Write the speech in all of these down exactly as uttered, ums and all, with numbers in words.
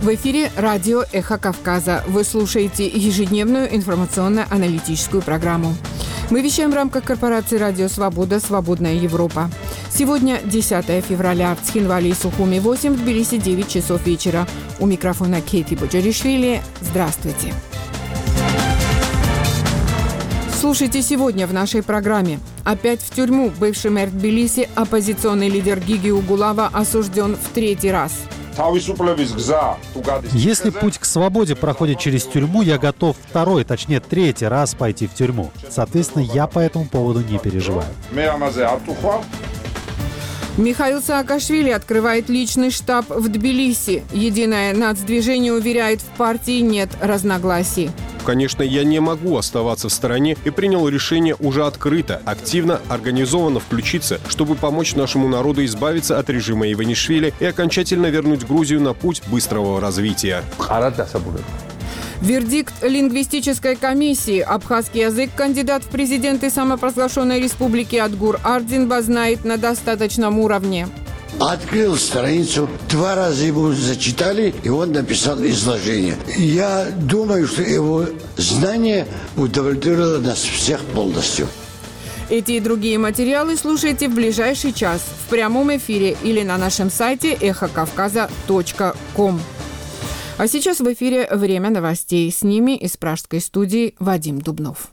В эфире радио «Эхо Кавказа». Вы слушаете ежедневную информационно-аналитическую программу. Мы вещаем в рамках корпорации «Радио Свобода. Свободная Европа». Сегодня десятое февраля. В Цхинвале и Сухуми восемь, в Тбилиси девять часов вечера. У микрофона Кейти Боджаришвили. Здравствуйте. Слушайте сегодня в нашей программе. Опять в тюрьму бывший мэр Тбилиси, оппозиционный лидер Гиги Угулава, осужден в третий раз. Если путь к свободе проходит через тюрьму, я готов второй, точнее третий раз пойти в тюрьму. Соответственно, я по этому поводу не переживаю. Михаил Саакашвили открывает личный штаб в Тбилиси. Единое нацдвижение уверяет, в партии нет разногласий. Конечно, я не могу оставаться в стороне и принял решение уже открыто, активно, организованно включиться, чтобы помочь нашему народу избавиться от режима Иванишвили и окончательно вернуть Грузию на путь быстрого развития. Вердикт лингвистической комиссии. Абхазский язык кандидат в президенты самопровозглашенной республики Адгур-Ардзинба знает на достаточном уровне. Открыл страницу, два раза ему зачитали, и он написал изложение. Я думаю, что его знание удовлетворило нас всех полностью. Эти и другие материалы слушайте в ближайший час в прямом эфире или на нашем сайте эхо кавказа точка ком. А сейчас в эфире «Время новостей». С ними из пражской студии Вадим Дубнов.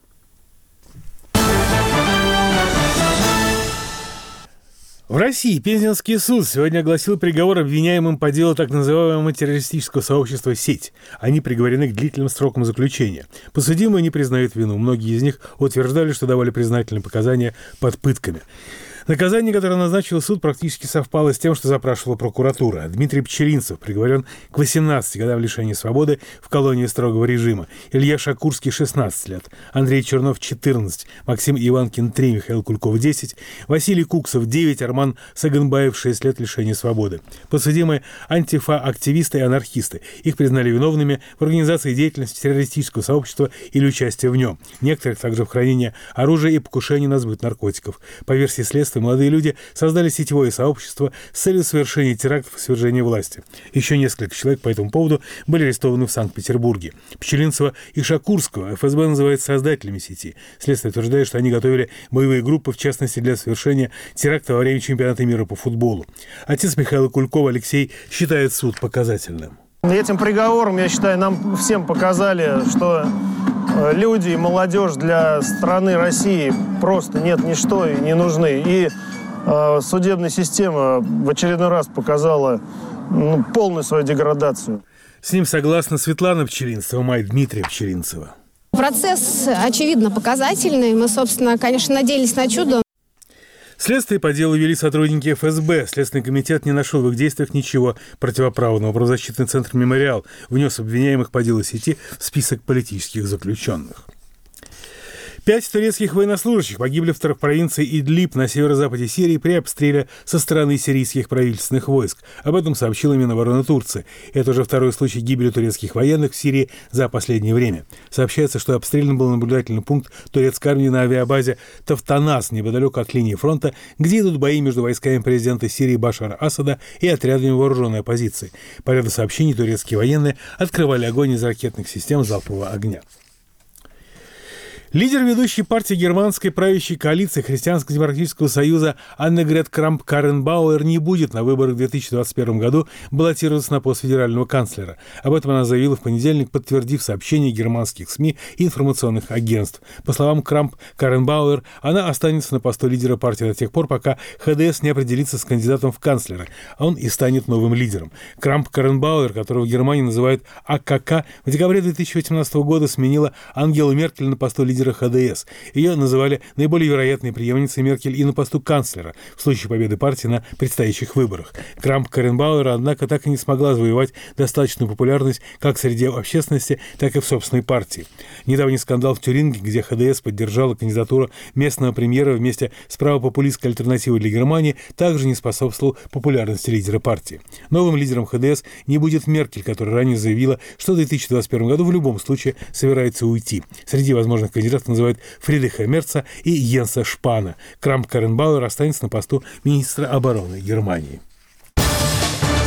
В России Пензенский суд сегодня огласил приговор обвиняемым по делу так называемого террористического сообщества «Сеть». Они приговорены к длительным срокам заключения. Подсудимые не признают вину. Многие из них утверждали, что давали признательные показания под пытками. Наказание, которое назначил суд, практически совпало с тем, что запрашивала прокуратура. Дмитрий Пчелинцев приговорен к восемнадцати годам лишения свободы в колонии строгого режима. Илья Шакурский – шестнадцать лет. Андрей Чернов – четырнадцать. Максим Иванкин – три. Михаил Кульков – десять. Василий Куксов – девять. Арман Саганбаев – шесть лет лишения свободы. Подсудимые – антифа-активисты и анархисты. Их признали виновными в организации деятельности террористического сообщества или участия в нем. Некоторых также в хранении оружия и покушении на сбыт наркотиков. По версии следствия, молодые люди создали сетевое сообщество с целью совершения терактов и свержения власти. Еще несколько человек по этому поводу были арестованы в Санкт-Петербурге. Пчелинцева и Шакурского эф эс бэ называет создателями сети. Следствие утверждает, что они готовили боевые группы, в частности, для совершения теракта во время чемпионата мира по футболу. Отец Михаила Кулькова Алексей считает суд показательным. Этим приговором, я считаю, нам всем показали, что люди и молодежь для страны России просто нет ничто и не нужны. И э, судебная система в очередной раз показала ну, полную свою деградацию. С ним согласна Светлана Пчелинцева, мать Дмитрия Пчелинцева. Процесс, очевидно, показательный. Мы, собственно, конечно, надеялись на чудо. Следствие по делу вели сотрудники эф эс бэ. Следственный комитет не нашел в их действиях ничего противоправного. Правозащитный центр «Мемориал» внес обвиняемых по делу сети в список политических заключенных. Пять турецких военнослужащих погибли в провинции Идлиб на северо-западе Сирии при обстреле со стороны сирийских правительственных войск. Об этом сообщила Минобороны Турции. Это уже второй случай гибели турецких военных в Сирии за последнее время. Сообщается, что обстрелян был наблюдательный пункт турецкой армии на авиабазе Тафтанас, неподалеку от линии фронта, где идут бои между войсками президента Сирии Башара Асада и отрядами вооруженной оппозиции. По ряду сообщений турецкие военные открывали огонь из ракетных систем залпового огня. Лидер ведущей партии германской правящей коалиции Христианско-демократического союза Аннегрет Крамп-Карренбауэр не будет на выборах в две тысячи двадцать первом году баллотироваться на пост федерального канцлера. Об этом она заявила в понедельник, подтвердив сообщения германских СМИ и информационных агентств. По словам Крамп-Карренбауэр, она останется на посту лидера партии до тех пор, пока ха дэ эс не определится с кандидатом в канцлеры, а он и станет новым лидером. Крамп-Карренбауэр, которого в Германии называют а ка ка, в декабре две тысячи восемнадцатого года сменила Ангелу Меркель на посту лидера ха дэ эс. Ее называли наиболее вероятной преемницей Меркель и на посту канцлера в случае победы партии на предстоящих выборах. Крамп-Карренбауэр, однако, так и не смогла завоевать достаточную популярность как среди общественности, так и в собственной партии. Недавний скандал в Тюринге, где ха дэ эс поддержала кандидатуру местного премьера вместе с правопопулистской альтернативой для Германии, также не способствовал популярности лидера партии. Новым лидером ха дэ эс не будет Меркель, которая ранее заявила, что в две тысячи двадцать первом году в любом случае собирается уйти. Среди возможных кандидатов называют Фридриха Мерца и Йенса Шпана. Крамп-Карренбауэр останется на посту министра обороны Германии.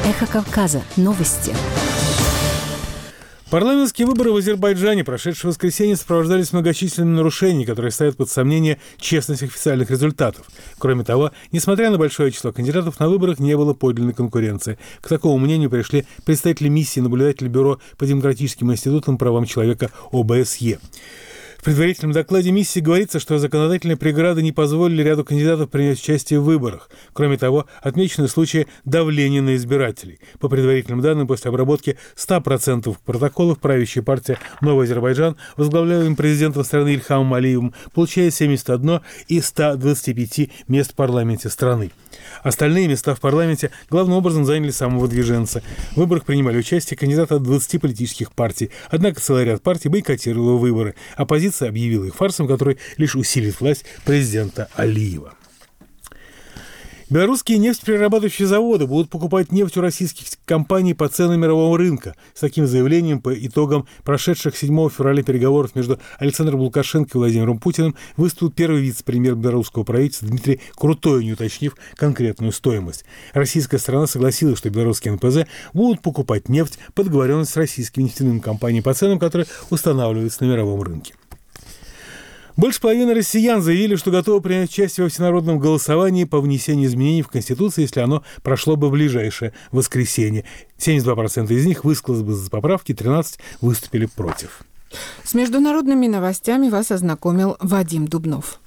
Эхо Кавказа. Новости. Парламентские выборы в Азербайджане, прошедшее воскресенье, сопровождались многочисленными нарушениями, которые ставят под сомнение честность официальных результатов. Кроме того, несмотря на большое число кандидатов, на выборах не было подлинной конкуренции. К такому мнению пришли представители миссии наблюдателя Бюро по демократическим институтам и правам человека О Бэ Эс Е. В предварительном докладе миссии говорится, что законодательные преграды не позволили ряду кандидатов принять участие в выборах. Кроме того, отмечены случаи давления на избирателей. По предварительным данным, после обработки ста процентов протоколов правящая партия «Новый Азербайджан», возглавляемым президентом страны Ильхамом Алиевым, получает семьдесят одно из ста двадцати пяти мест в парламенте страны. Остальные места в парламенте главным образом заняли самовыдвиженцы. В выборах принимали участие кандидаты от двадцати политических партий. Однако целый ряд партий бойкотировал выборы. Оппозиция объявила их фарсом, который лишь усилит власть президента Алиева. Белорусские нефтеперерабатывающие заводы будут покупать нефть у российских компаний по ценам мирового рынка. С таким заявлением по итогам прошедших седьмого февраля переговоров между Александром Лукашенко и Владимиром Путиным выступил первый вице-премьер белорусского правительства Дмитрий Крутой, не уточнив конкретную стоимость. Российская сторона согласилась, что белорусские эн пэ зэ будут покупать нефть по договоренности с российскими нефтяными компаниями по ценам, которые устанавливаются на мировом рынке. Больше половины россиян заявили, что готовы принять участие во всенародном голосовании по внесению изменений в Конституцию, если оно прошло бы в ближайшее воскресенье. семьдесят два процента из них высказалось бы за поправки, тринадцать процентов выступили против. С международными новостями вас ознакомил Вадим Дубнов.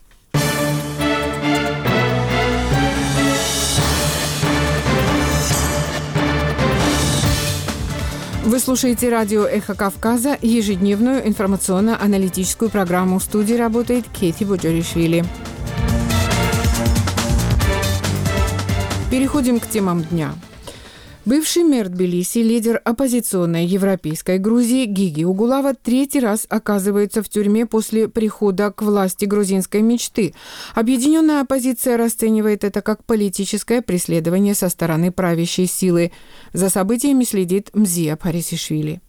Вы слушаете радио «Эхо Кавказа», ежедневную информационно-аналитическую программу. В студии работает Кейти Боджоришвили. Переходим к темам дня. Бывший мэр Тбилиси, лидер оппозиционной европейской Грузии Гиги Угулава третий раз оказывается в тюрьме после прихода к власти грузинской мечты. Объединенная оппозиция расценивает это как политическое преследование со стороны правящей силы. За событиями следит Мзия Парисишвили.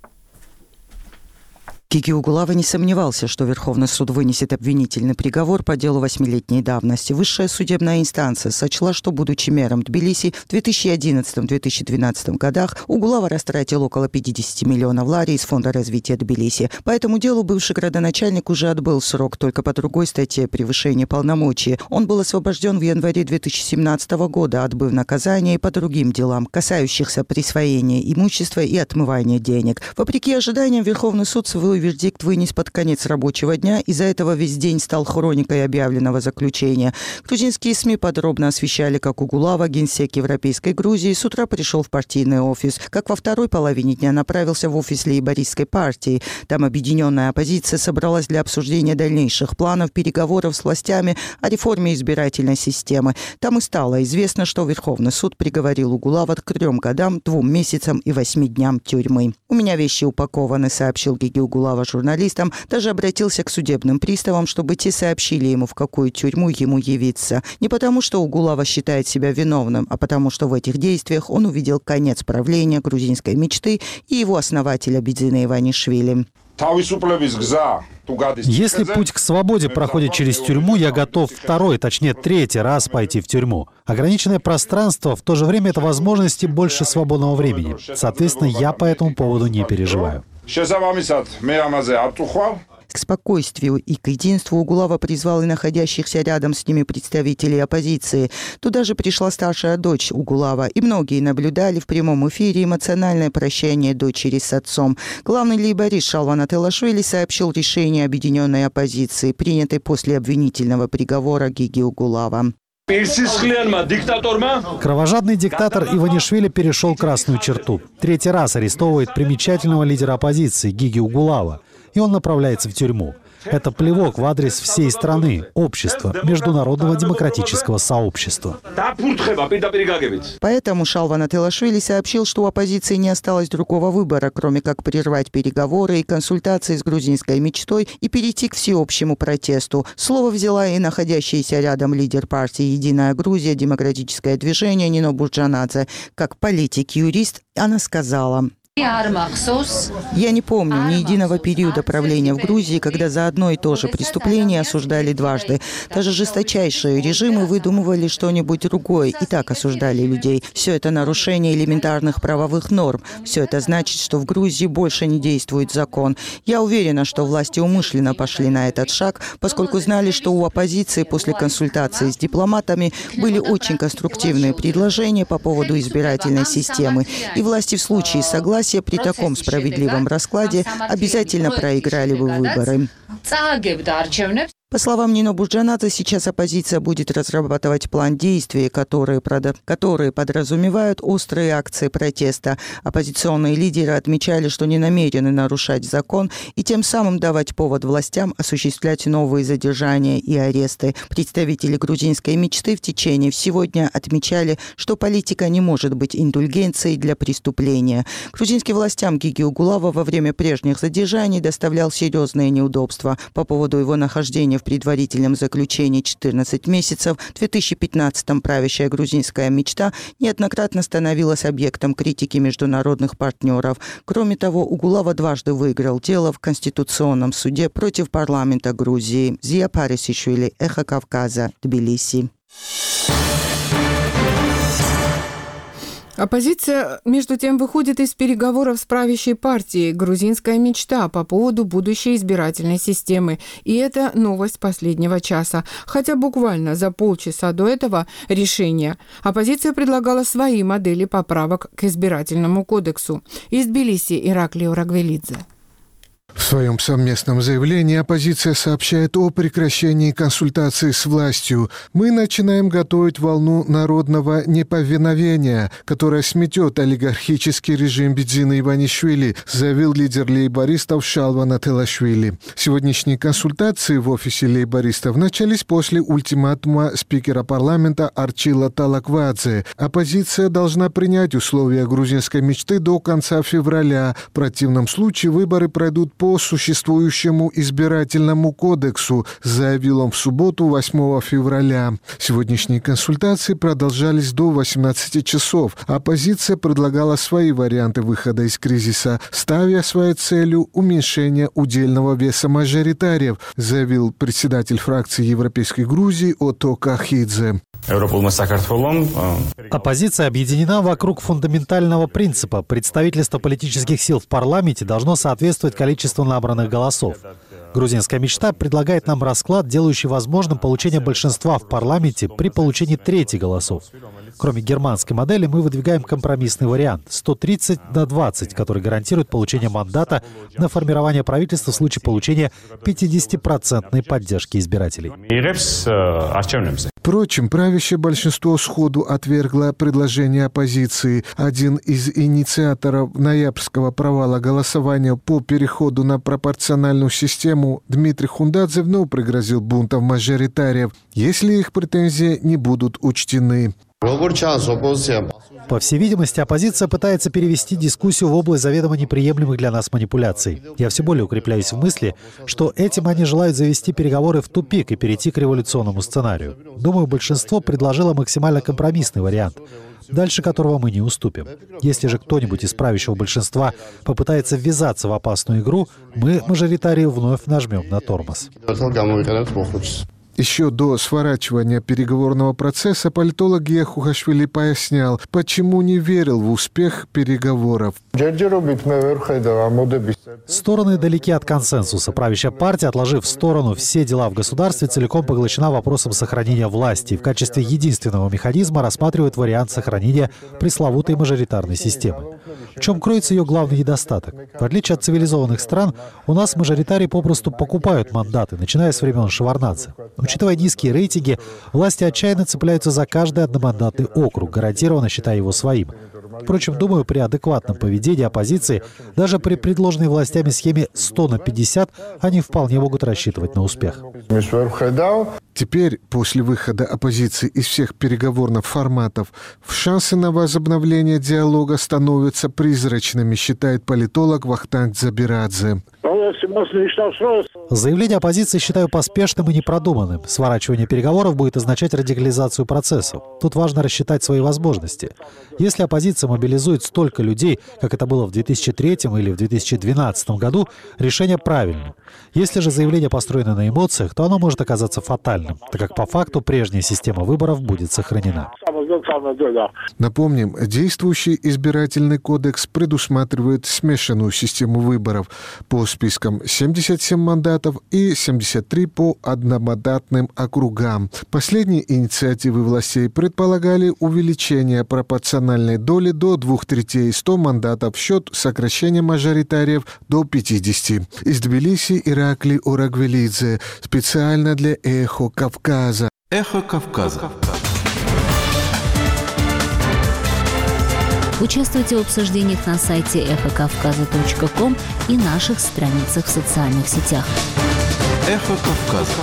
Гиги Угулава не сомневался, что Верховный суд вынесет обвинительный приговор по делу восьмилетней давности. Высшая судебная инстанция сочла, что, будучи мэром Тбилиси в две тысячи одиннадцатом — две тысячи двенадцатом годах, Угулава растратил около пятьдесят миллионов лари из Фонда развития Тбилиси. По этому делу бывший градоначальник уже отбыл срок, только по другой статье превышения полномочий. Он был освобожден в январе две тысячи семнадцатого года, отбыв наказание и по другим делам, касающихся присвоения имущества и отмывания денег. Вопреки ожиданиям, Верховный суд свой вердикт вынес под конец рабочего дня, из-за этого весь день стал хроникой объявленного заключения. Грузинские СМИ подробно освещали, как Угулава, генсек Европейской Грузии, с утра пришел в партийный офис, как во второй половине дня направился в офис лейбористской партии. Там объединенная оппозиция собралась для обсуждения дальнейших планов, переговоров с властями о реформе избирательной системы. Там и стало известно, что Верховный суд приговорил Угулава к трем годам, двум месяцам и восьми дням тюрьмы. «У меня вещи упакованы», — сообщил Гиги Угулава журналистам, даже обратился к судебным приставам, чтобы те сообщили ему, в какую тюрьму ему явиться. Не потому, что Угулава считает себя виновным, а потому, что в этих действиях он увидел конец правления грузинской мечты и его основателя Бидзина Иванишвили. Если путь к свободе проходит через тюрьму, я готов второй, точнее третий раз пойти в тюрьму. Ограниченное пространство, в то же время это возможности больше свободного времени. Соответственно, я по этому поводу не переживаю. К спокойствию и к единству Угулава призвал и находящихся рядом с ними представителей оппозиции. Туда же пришла старшая дочь Угулава, и многие наблюдали в прямом эфире эмоциональное прощание дочери с отцом. Главный лейборист Шалван Ателашвили сообщил решение объединенной оппозиции, принятой после обвинительного приговора Гиги Угулава. Кровожадный диктатор Иванишвили перешел красную черту. Третий раз арестовывает примечательного лидера оппозиции Гиги Угулава, и он направляется в тюрьму. Это плевок в адрес всей страны, общества, международного демократического сообщества. Поэтому Шалван Ателашвили сообщил, что у оппозиции не осталось другого выбора, кроме как прервать переговоры и консультации с грузинской мечтой и перейти к всеобщему протесту. Слово взяла и находящаяся рядом лидер партии «Единая Грузия», демократическое движение Нино Бурджанадзе. Как политик-юрист она сказала: Я не помню ни единого периода правления в Грузии, когда за одно и то же преступление осуждали дважды. Даже жесточайшие режимы выдумывали что-нибудь другое и так осуждали людей. Все это нарушение элементарных правовых норм. Все это значит, что в Грузии больше не действует закон. Я уверена, что власти умышленно пошли на этот шаг, поскольку знали, что у оппозиции после консультации с дипломатами были очень конструктивные предложения по поводу избирательной системы. И власти в случае согласия при таком справедливом раскладе обязательно проиграли бы выборы. По словам Нино Бурджанадзе, сейчас оппозиция будет разрабатывать план действий, которые, прода... которые подразумевают острые акции протеста. Оппозиционные лидеры отмечали, что не намерены нарушать закон и тем самым давать повод властям осуществлять новые задержания и аресты. Представители грузинской мечты в течение всего дня отмечали, что политика не может быть индульгенцией для преступления. Грузинским властям Гиги Угулава во время прежних задержаний доставлял серьезные неудобства. По поводу его нахождения в предварительном заключении четырнадцать месяцев в две тысячи пятнадцатом правящая грузинская мечта неоднократно становилась объектом критики международных партнеров. Кроме того, Угулава дважды выиграл дело в Конституционном суде против парламента Грузии. Зия Парисишвили, Эхо Кавказа, Тбилиси. Оппозиция, между тем, выходит из переговоров с правящей партией «Грузинская мечта» по поводу будущей избирательной системы. И это новость последнего часа. Хотя буквально за полчаса до этого решения оппозиция предлагала свои модели поправок к избирательному кодексу. Из Тбилиси Ираклио Рагвелидзе. В своем совместном заявлении оппозиция сообщает о прекращении консультаций с властью. «Мы начинаем готовить волну народного неповиновения, которая сметет олигархический режим Бедзина Иванишвили», заявил лидер лейбористов Шалван Ателашвили. Сегодняшние консультации в офисе лейбористов начались после ультиматума спикера парламента Арчила Талаквадзе. Оппозиция должна принять условия грузинской мечты до конца февраля. В противном случае выборы пройдут по существующему избирательному кодексу, заявил он в субботу, восьмого февраля. Сегодняшние консультации продолжались до восемнадцати часов. Оппозиция предлагала свои варианты выхода из кризиса, ставя своей целью уменьшение удельного веса мажоритариев, заявил председатель фракции Европейской Грузии Ото Кахидзе. Оппозиция объединена вокруг фундаментального принципа. Представительство политических сил в парламенте должно соответствовать количеству набранных голосов. Грузинская мечта предлагает нам расклад, делающий возможным получение большинства в парламенте при получении трети голосов. Кроме германской модели, мы выдвигаем компромиссный вариант сто тридцать на двадцать, который гарантирует получение мандата на формирование правительства в случае получения пятидесятипроцентной поддержки избирателей. Впрочем, правящее большинство сходу отвергло предложение оппозиции. Один из инициаторов ноябрьского провала голосования по переходу на пропорциональную систему, Дмитрий Хундадзе, вновь пригрозил бунтом мажоритариев, если их претензии не будут учтены. По всей видимости, оппозиция пытается перевести дискуссию в область заведомо неприемлемых для нас манипуляций. Я все более укрепляюсь в мысли, что этим они желают завести переговоры в тупик и перейти к революционному сценарию. Думаю, большинство предложило максимально компромиссный вариант, дальше которого мы не уступим. Если же кто-нибудь из правящего большинства попытается ввязаться в опасную игру, мы, мажоритарии, вновь нажмем на тормоз. Еще до сворачивания переговорного процесса политолог Гия Хухашвили пояснял, почему не верил в успех переговоров. Стороны далеки от консенсуса. Правящая партия, отложив в сторону все дела в государстве, целиком поглощена вопросом сохранения власти и в качестве единственного механизма рассматривает вариант сохранения пресловутой мажоритарной системы. В чем кроется ее главный недостаток? В отличие от цивилизованных стран, у нас мажоритарии попросту покупают мандаты, начиная с времен Шеварднадзе. Учитывая низкие рейтинги, власти отчаянно цепляются за каждый одномандатный округ, гарантированно считая его своим. Впрочем, думаю, при адекватном поведении оппозиции, даже при предложенной властями схеме сто на пятьдесят, они вполне могут рассчитывать на успех. Теперь, после выхода оппозиции из всех переговорных форматов, шансы на возобновление диалога становятся призрачными, считает политолог Вахтанг Дзабирадзе. Заявление оппозиции считаю поспешным и непродуманным. Сворачивание переговоров будет означать радикализацию процессов. Тут важно рассчитать свои возможности. Если оппозиция мобилизует столько людей, как это было в две тысячи третьем или в две тысячи двенадцатом году, решение правильно. Если же заявление построено на эмоциях, то оно может оказаться фатальным, так как по факту прежняя система выборов будет сохранена. Напомним, действующий избирательный кодекс предусматривает смешанную систему выборов по спискам семьдесят семь мандатов и семьдесят три по одномандатным округам. Последние инициативы властей предполагали увеличение пропорциональной доли до двух третей сто мандатов в счет сокращения мажоритариев до пятидесяти. Из Тбилиси Иракли Орагвелидзе. Специально для «Эхо Кавказа». «Эхо Кавказа». Участвуйте в обсуждениях на сайте эхо кавказа точка ком и наших страницах в социальных сетях. «Эхо Кавказа».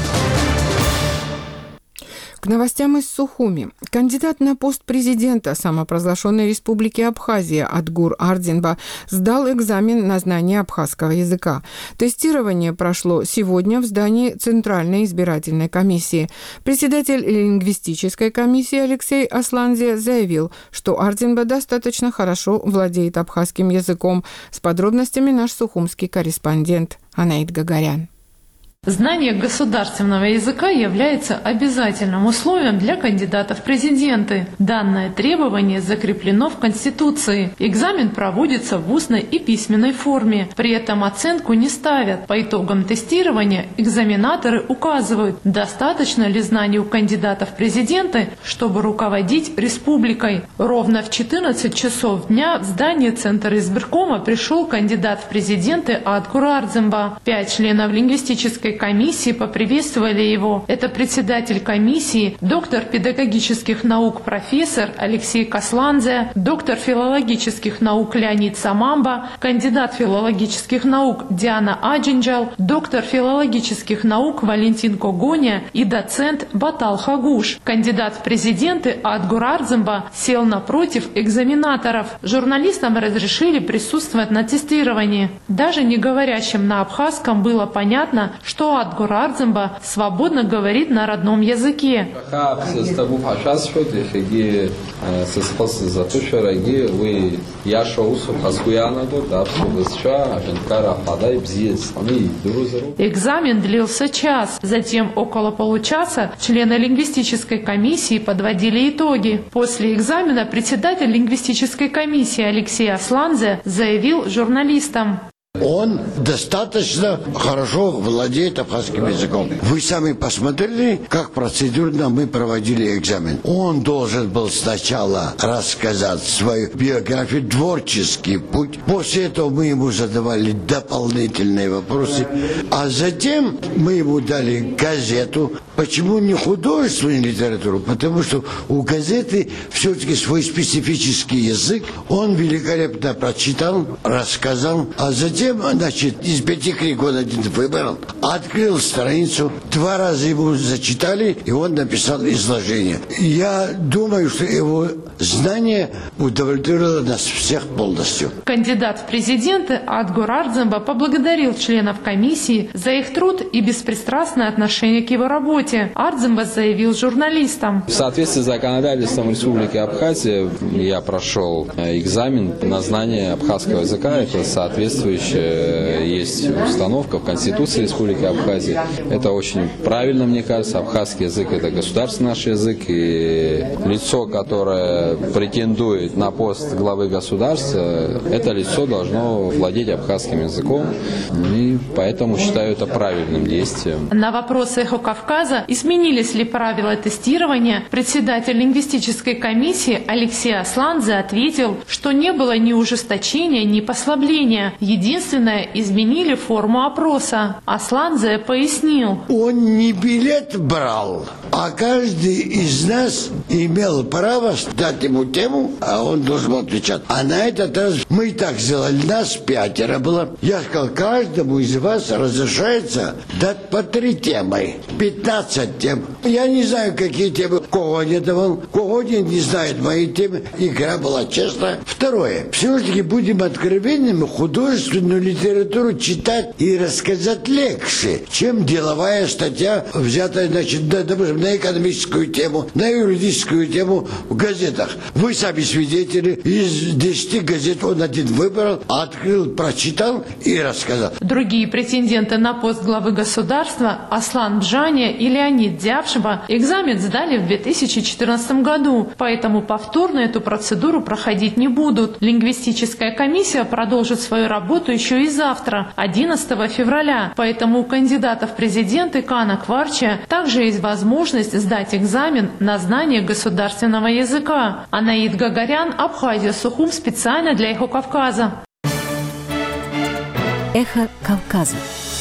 К новостям из Сухуми. Кандидат на пост президента самопровозглашенной республики Абхазия Адгур Ардзинба сдал экзамен на знание абхазского языка. Тестирование прошло сегодня в здании Центральной избирательной комиссии. Председатель лингвистической комиссии Алексей Асланзе заявил, что Ардзинба достаточно хорошо владеет абхазским языком. С подробностями наш сухумский корреспондент Анаит Гагарян. Знание государственного языка является обязательным условием для кандидатов в президенты. Данное требование закреплено в Конституции. Экзамен проводится в устной и письменной форме. При этом оценку не ставят. По итогам тестирования экзаменаторы указывают, достаточно ли знаний у кандидатов в президенты, чтобы руководить республикой. Ровно в четырнадцать часов дня в здание Центра избиркома пришел кандидат в президенты Адгур Ардзинба. Пять членов лингвистической комиссии поприветствовали его. Это председатель комиссии, доктор педагогических наук профессор Алексей Касланзе, доктор филологических наук Леонид Самамба, кандидат филологических наук Диана Аджинджал, доктор филологических наук Валентин Когоня и доцент Батал Хагуш. Кандидат в президенты Адгур Ардзинба сел напротив экзаменаторов. Журналистам разрешили присутствовать на тестировании. Даже не говорящим на абхазском было понятно, что Адгур Ардзинба свободно говорит на родном языке. Экзамен длился час. Затем около получаса члены лингвистической комиссии подводили итоги. После экзамена председатель лингвистической комиссии Алексей Асланзе заявил журналистам: он достаточно хорошо владеет абхазским языком. Вы сами посмотрели, как процедурно мы проводили экзамен. Он должен был сначала рассказать свою биографию, творческий путь. После этого мы ему задавали дополнительные вопросы. А затем мы ему дали газету. Почему не художественную литературу? Потому что у газеты все-таки свой специфический язык. Он великолепно прочитал, рассказал, а затем значит, из пяти книг он один выбрал, открыл страницу, два раза ему зачитали, и он написал изложение. Я думаю, что его знание удовлетворило нас всех полностью. Кандидат в президенты Адгур Ардзинба поблагодарил членов комиссии за их труд и беспристрастное отношение к его работе. Ардзинба заявил журналистам: в соответствии с законодательством Республики Абхазия я прошел экзамен на знание абхазского языка. Это соответствующее есть установка в Конституции Республики Абхазия. Это очень правильно, мне кажется. Абхазский язык – это государственный наш язык. И лицо, которое претендует на пост главы государства, это лицо должно владеть абхазским языком. И поэтому считаю это правильным действием. На вопрос «Эхо Кавказа», изменились ли правила тестирования, председатель лингвистической комиссии Алексей Асланзе ответил, что не было ни ужесточения, ни послабления. Единственное, изменили форму опроса. Асланзе пояснил: он не билет брал, а каждый из нас имел право дать ему тему, а он должен был отвечать. А на этот раз мы и так сделали, нас пятеро было. Я сказал, каждому из вас разрешается дать по три темы, пятнадцать тем. Я не знаю, какие темы кого не давал, кого не, не знает мои темы. Игра была честная. Второе, все-таки будем откровенными, художественную художественную литературу читать и рассказать легче, чем деловая статья, взятая, значит, допустим, на экономическую тему, на юридическую тему в газетах. Вы сами свидетели, из десяти газет он один выбрал, открыл, прочитал и рассказал. Другие претенденты на пост главы государства, Аслан Бжания и Леонид Дзябшба, экзамен сдали в две тысячи четырнадцатом году, поэтому повторно эту процедуру проходить не будут. Лингвистическая комиссия продолжит свою работу еще и завтра, одиннадцатого февраля, поэтому у кандидатов в президенты Кана Кварча также есть возможность сдать экзамен на знание государственного языка. Анаид Гагарян, Абхазия, Сухум, специально для Эхо Кавказа. Эхо Кавказа.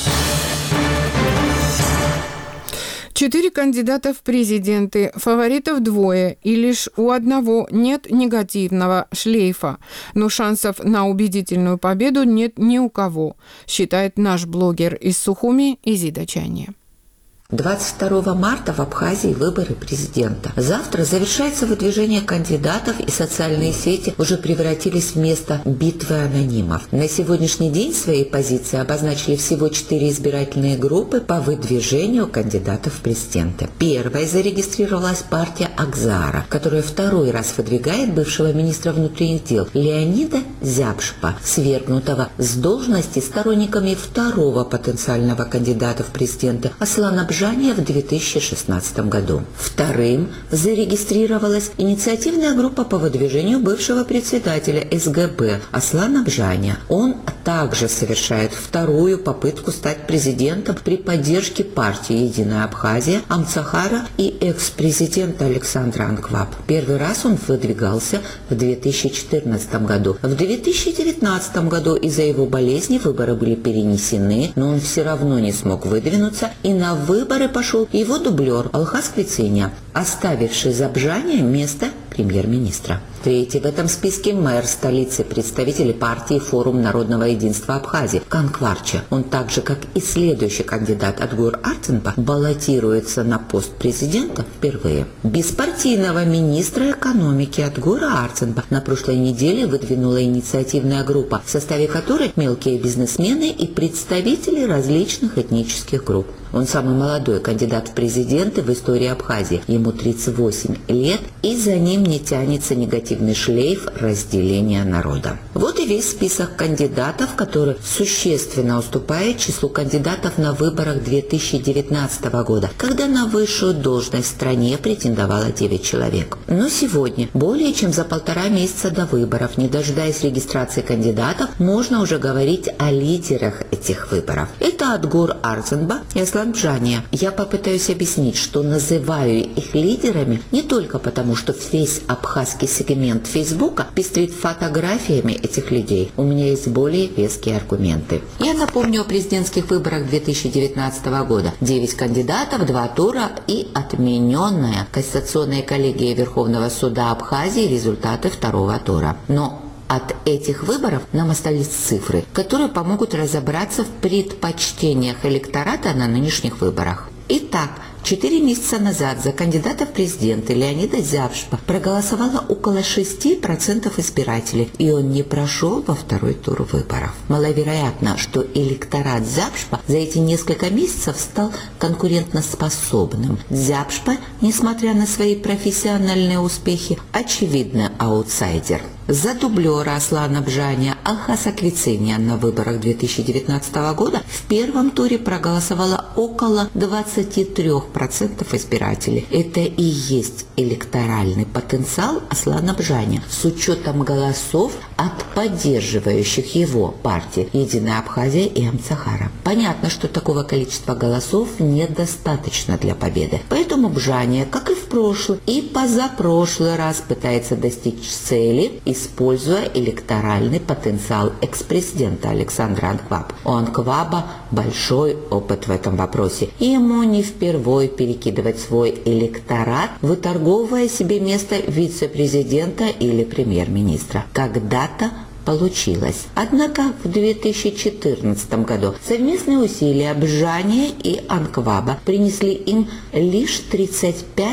Четыре кандидата в президенты, фаворитов двое, и лишь у одного нет негативного шлейфа. Но шансов на убедительную победу нет ни у кого, считает наш блогер из Сухуми Изида Чани. двадцать второго марта в Абхазии выборы президента. Завтра завершается выдвижение кандидатов, и социальные сети уже превратились в место битвы анонимов. На сегодняшний день свои позиции обозначили всего четыре избирательные группы по выдвижению кандидатов в президенты. Первой зарегистрировалась партия Акзара, которая второй раз выдвигает бывшего министра внутренних дел Леонида Дзябшба, свергнутого с должности сторонниками второго потенциального кандидата в президенты Аслана Бжания в две тысячи шестнадцатом году. Вторым зарегистрировалась инициативная группа по выдвижению бывшего председателя эс гэ бэ Аслана Бжания. Он также совершает вторую попытку стать президентом при поддержке партии «Единая Абхазия» Амцахара и экс-президента Александра Анкваб. Первый раз он выдвигался в две тысячи четырнадцатом году. В две тысячи девятнадцатом году из-за его болезни выборы были перенесены, но он все равно не смог выдвинуться, и на выборы пошел его дублер Алхас Квициня, оставивший за Бжания место премьер-министра. Третий в этом списке мэр столицы, представитель партии «Форум народного единства Абхазии» Кан Кварча. Он так же, как и следующий кандидат Адгур Арценба, баллотируется на пост президента впервые. Беспартийного министра экономики Адгура Арценба на прошлой неделе выдвинула инициативная группа, в составе которой мелкие бизнесмены и представители различных этнических групп. Он самый молодой кандидат в президенты в истории Абхазии. Ему тридцать восемь лет, и за ним не тянется негативный шлейф разделения народа. Вот и весь список кандидатов, который существенно уступает числу кандидатов на выборах две тысячи девятнадцатого года, когда на высшую должность в стране претендовало девять человек. Но сегодня, более чем за полтора месяца до выборов, не дожидаясь регистрации кандидатов, можно уже говорить о лидерах этих выборов. Это Адгур Арценба и Аслан Бжания. Я попытаюсь объяснить, что называю их лидерами не только потому, что весь абхазский сегмент Фейсбука пестрит фотографиями этих людей. У меня есть более веские аргументы. Я напомню о президентских выборах две тысячи девятнадцатого года. Девять кандидатов, два тура и отмененная Конституционной коллегией Верховного суда Абхазии результаты второго тура. Но от этих выборов нам остались цифры, которые помогут разобраться в предпочтениях электората на нынешних выборах. Итак, четыре месяца назад за кандидата в президенты Леонида Дзябшба проголосовало около шести процентов избирателей, и он не прошел во второй тур выборов. Маловероятно, что электорат Дзябшба за эти несколько месяцев стал конкурентоспособным. Дзябшба, несмотря на свои профессиональные успехи, очевидный аутсайдер. За дублера Аслана Бжания Алхаса Квициня на выборах две тысячи девятнадцатого года в первом туре проголосовало около двадцати трёх процентов избирателей. Это и есть электоральный потенциал Аслана Бжания с учетом голосов от поддерживающих его партий «Единая Абхазия» и Амцахара. Понятно, что такого количества голосов недостаточно для победы. Поэтому Бжания, как и в прошлый и позапрошлый раз, пытается достичь цели, используя электоральный потенциал экс-президента Александра Анкваба. У Анкваба большой опыт в этом вопросе, и ему не впервой перекидывать свой электорат, выторговывая себе место вице-президента или премьер-министра. Когда-то получилось. Однако в две тысячи четырнадцатом году совместные усилия Бжания и Анкваба принесли им лишь тридцать пять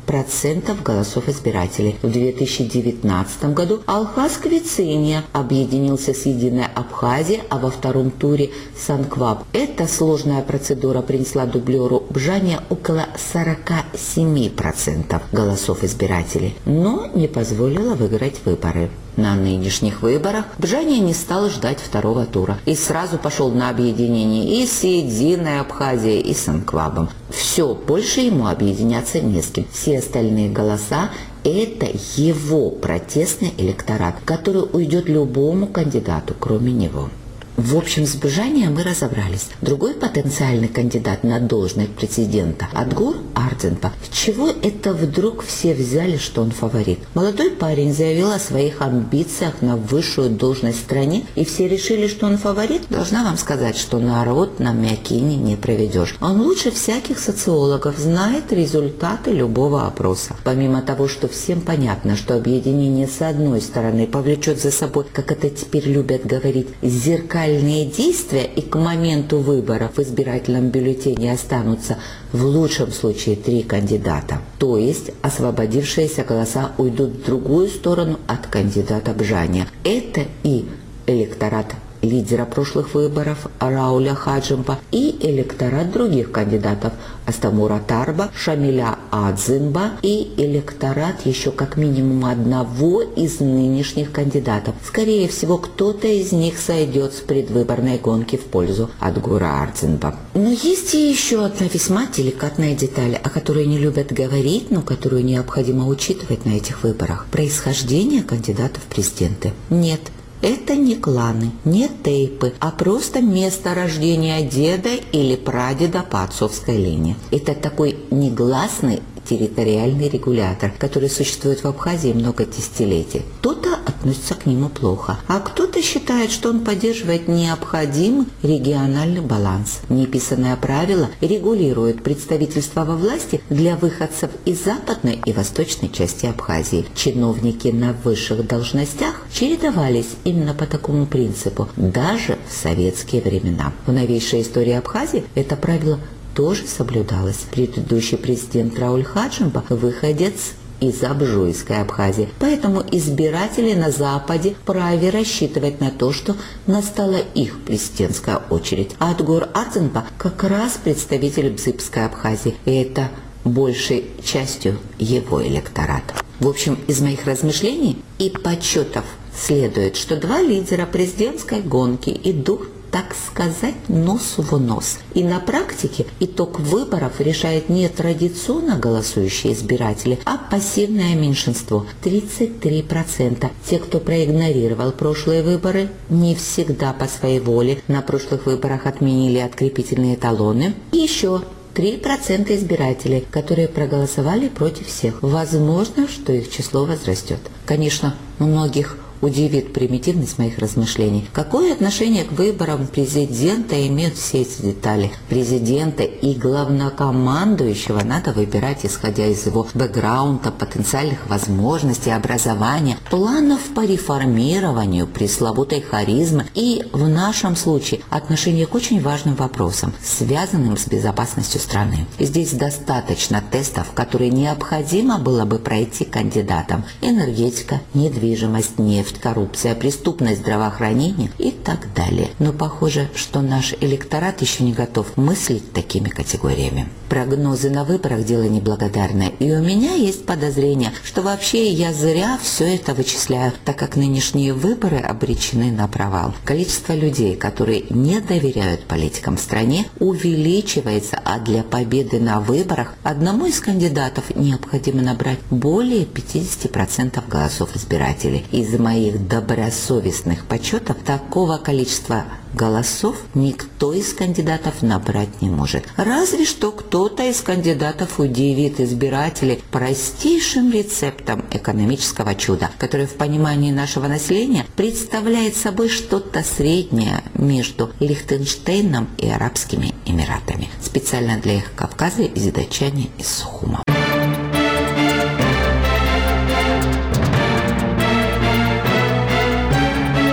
процентов голосов избирателей. В две тысячи девятнадцатом году Алхаз-Квицения объединился с Единой Абхазией, а во втором туре Санкваб. Эта сложная процедура принесла дублеру Бжане около сорок семь процентов голосов избирателей, но не позволила выиграть выборы. На нынешних выборах Бжане не стал ждать второго тура и сразу пошел на объединение и с Единой Абхазией, и с Санквабом. Все, больше ему объединяться не с кем. Все остальные голоса – это его протестный электорат, который уйдет любому кандидату, кроме него. В общем, с Бжанием мы разобрались. Другой потенциальный кандидат на должность президента – Адгур Ардзинпа. С чего это вдруг все взяли, что он фаворит? Молодой парень заявил о своих амбициях на высшую должность в стране, и все решили, что он фаворит? Должна вам сказать, что народ на Мякине не проведешь. Он лучше всяких социологов знает результаты любого опроса. Помимо того, что всем понятно, что объединение с одной стороны повлечет за собой, как это теперь любят говорить, зеркальные действия, и к моменту выборов в избирательном бюллетене останутся в лучшем случае три кандидата. То есть освободившиеся голоса уйдут в другую сторону от кандидата Бжане. Это и электорат лидера прошлых выборов Рауля Хаджимпа и электорат других кандидатов Астамура Тарба, Шамиля Адзинба и электорат еще как минимум одного из нынешних кандидатов. Скорее всего, кто-то из них сойдет с предвыборной гонки в пользу Адгура Ардзинба. Но есть и еще одна весьма деликатная деталь, о которой не любят говорить, но которую необходимо учитывать на этих выборах. Происхождение кандидатов в президенты. Нет. Это не кланы, не тейпы, а просто место рождения деда или прадеда по отцовской линии. Это такой негласный территориальный регулятор, который существует в Абхазии много десятилетий. Кто-то относится к нему плохо, а кто-то считает, что он поддерживает необходимый региональный баланс. Неписанное правило регулирует представительство во власти для выходцев из западной и восточной части Абхазии. Чиновники на высших должностях чередовались именно по такому принципу, даже в советские времена. В новейшей истории Абхазии это правило тоже соблюдалось. Предыдущий президент Рауль Хаджимпа выходец из Абжуйской Абхазии. Поэтому избиратели на Западе вправе рассчитывать на то, что настала их президентская очередь. А Адгур Ардзинпа как раз представитель Бзыбской Абхазии. И это большей частью его электората. В общем, из моих размышлений и подсчетов следует, что два лидера президентской гонки идут, так сказать, нос в нос. И на практике итог выборов решает не традиционно голосующие избиратели, а пассивное меньшинство – тридцать три процента. Те, кто проигнорировал прошлые выборы, не всегда по своей воле, на прошлых выборах отменили открепительные талоны. И еще три процента избирателей, которые проголосовали против всех. Возможно, что их число возрастет. Конечно, многих удивит примитивность моих размышлений. Какое отношение к выборам президента имеют все эти детали? Президента и главнокомандующего надо выбирать, исходя из его бэкграунда, потенциальных возможностей, образования, планов по реформированию, пресловутой харизмы и, в нашем случае, отношение к очень важным вопросам, связанным с безопасностью страны. И здесь достаточно тестов, которые необходимо было бы пройти кандидатам. Энергетика, недвижимость, нефть, коррупция, преступность, здравоохранение и так далее. Но похоже, что наш электорат еще не готов мыслить такими категориями. Прогнозы на выборах – дело неблагодарное, и у меня есть подозрение, что вообще я зря все это вычисляю, так как нынешние выборы обречены на провал. Количество людей, которые не доверяют политикам в стране, увеличивается, а для победы на выборах одному из кандидатов необходимо набрать более пятьдесят процентов голосов избирателей. Из моих добросовестных подсчетов такого количества голосов никто из кандидатов набрать не может. Разве что кто-то из кандидатов удивит избирателей простейшим рецептом экономического чуда, который в понимании нашего населения представляет собой что-то среднее между Лихтенштейном и Арабскими Эмиратами. Специально для их Кавказа из Датчане из Сухума.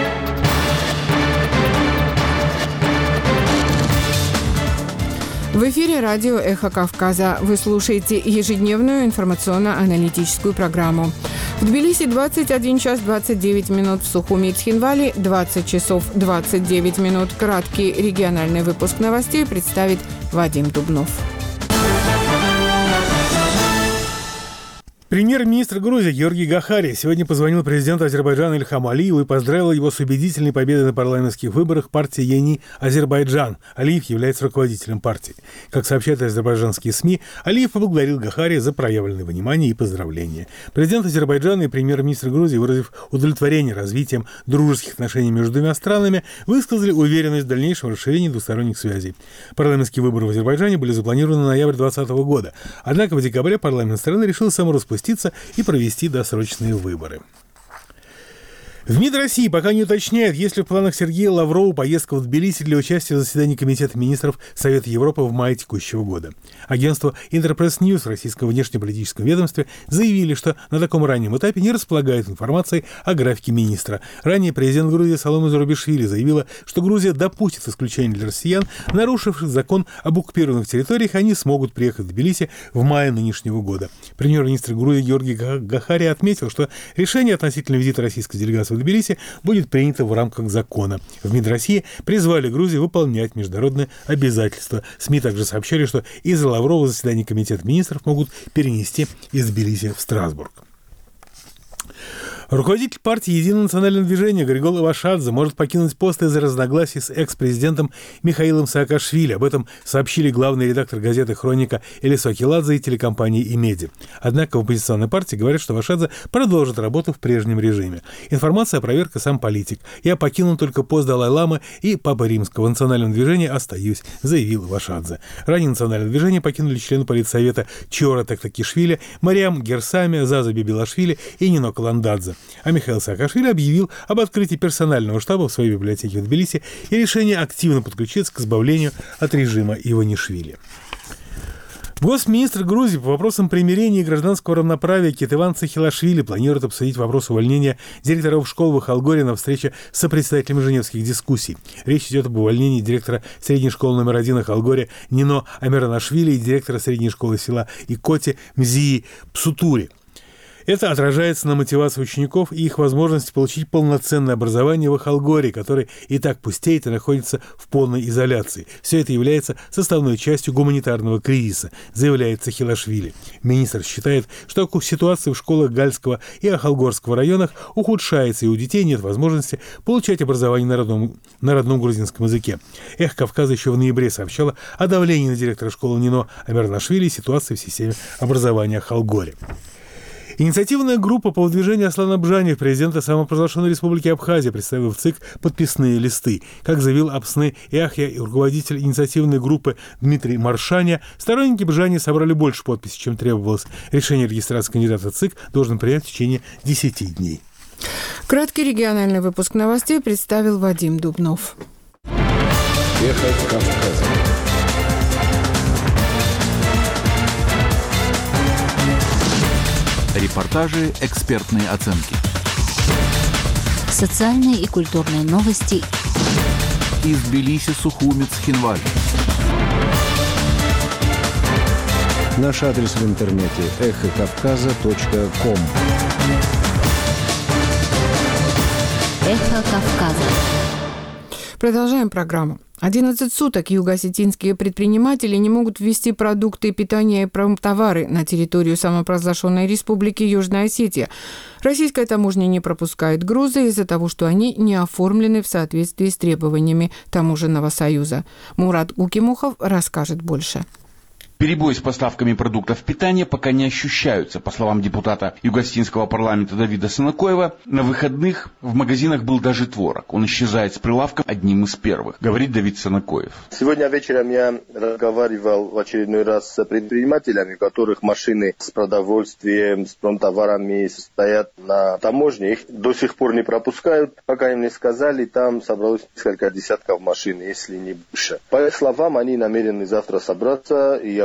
В эфире радио «Эхо Кавказа». Вы слушаете ежедневную информационно-аналитическую программу. В Тбилиси двадцать один час двадцать девять минут, в Сухуми и Цхинвале двадцать часов двадцать девять минут. Краткий региональный выпуск новостей представит Вадим Дубнов. Премьер-министр Грузии Георгий Гахари сегодня позвонил президенту Азербайджана Ильхаму Алиеву и поздравил его с убедительной победой на парламентских выборах партии Яни Азербайджан. Алиев является руководителем партии. Как сообщают азербайджанские СМИ, Алиев поблагодарил Гахари за проявленное внимание и поздравления. Президент Азербайджана и премьер-министр Грузии, выразив удовлетворение развитием дружеских отношений между двумя странами, высказали уверенность в дальнейшем расширении двусторонних связей. Парламентские выборы в Азербайджане были запланированы на ноябрь две тысячи двадцатого года. Однако в декабре парламент страны решил самораспуститься и провести досрочные выборы. В МИД России пока не уточняет, есть ли в планах Сергея Лаврова поездка в Тбилиси для участия в заседании Комитета министров Совета Европы в мае текущего года. Агентство Интерпресс Ньюс в российском внешнеполитическом ведомстве заявили, что на таком раннем этапе не располагают информацией о графике министра. Ранее президент Грузии Саломе Зурабишвили заявила, что Грузия допустит исключение для россиян, нарушивших закон об оккупированных территориях, они смогут приехать в Тбилиси в мае нынешнего года. Премьер-министр Грузии Георгий Гахари отметил, что решение относительно визита российской делегации в Тбилиси будет принято в рамках закона. В МИД России призвали Грузию выполнять международные обязательства. СМИ также сообщали, что из-за Лаврова заседание Комитета министров могут перенести из Тбилиси в Страсбург. Руководитель партии «Единое национальное движение» Григол Ивашадзе может покинуть пост из-за разногласий с экс-президентом Михаилом Саакашвили. Об этом сообщили главный редактор газеты «Хроника» Элисо Акиладзе и телекомпании «Имеди». Однако в оппозиционной партии говорят, что Ивашадзе продолжит работу в прежнем режиме. Информация опроверг сам политик. «Я покинул только пост Далай-ламы и Папы Римского. В национальном движении остаюсь», заявил Ивашадзе. Ранее национальное движение покинули члены политсовета Чора Тактакишвили, Мариам Герсами, Заза Бибилашвили и Нино Каландадзе. А Михаил Саакашвили объявил об открытии персонального штаба в своей библиотеке в Тбилиси и решении активно подключиться к избавлению от режима Иванишвили. Госминистр Грузии по вопросам примирения и гражданского равноправия Кетеван Цахилашвили планирует обсудить вопрос увольнения директоров школ в Ахалгоре на встрече с сопредседателем женевских дискуссий. Речь идет об увольнении директора средней школы номер один Ахалгоре Нино Амиранашвили и директора средней школы села Икоти Мзии Псутури. Это отражается на мотивации учеников и их возможности получить полноценное образование в Ахалгоре, который и так пустеет и находится в полной изоляции. Все это является составной частью гуманитарного кризиса, заявляет Цахилашвили. Министр считает, что ситуация в школах Гальского и Ахалгорского районах ухудшается, и у детей нет возможности получать образование на родном, на родном грузинском языке. «Эхо Кавказа» еще в ноябре сообщала о давлении на директора школы Нино Амиранашвили и ситуации в системе образования Ахалгоре. Инициативная группа по выдвижению Аслана Бжанев, президента самопровозглашенной республики Абхазия, представила в ЦИК подписные листы. Как заявил Апсны Яхья и руководитель инициативной группы Дмитрий Маршаня, сторонники Бжани собрали больше подписей, чем требовалось. Решение регистрации кандидата в ЦИК должен принять в течение десяти дней. Краткий региональный выпуск новостей представил Вадим Дубнов. Эхо Кавказа. Репортажи, экспертные оценки. Социальные и культурные новости. Из Тбилиси, Сухуми, Цхинвали. Наш адрес в интернете эхо кавказа точка ком. Эхо Кавказа. Продолжаем программу. одиннадцать суток юго-осетинские предприниматели не могут ввести продукты питания и промтовары на территорию самопровозглашенной республики Южная Осетия. Российская таможня не пропускает грузы из-за того, что они не оформлены в соответствии с требованиями таможенного союза. Мурат Гукимухов расскажет больше. Перебои с поставками продуктов питания пока не ощущаются. По словам депутата Юго-Осетинского парламента Давида Санакоева, на выходных в магазинах был даже творог. Он исчезает с прилавка одним из первых, говорит Давид Санакоев. Сегодня вечером я разговаривал в очередной раз с предпринимателями, у которых машины с продовольствием, с промтоварами стоят на таможне. Их до сих пор не пропускают. Пока им не сказали, там собралось несколько десятков машин, если не больше. По их словам, они намерены завтра собраться и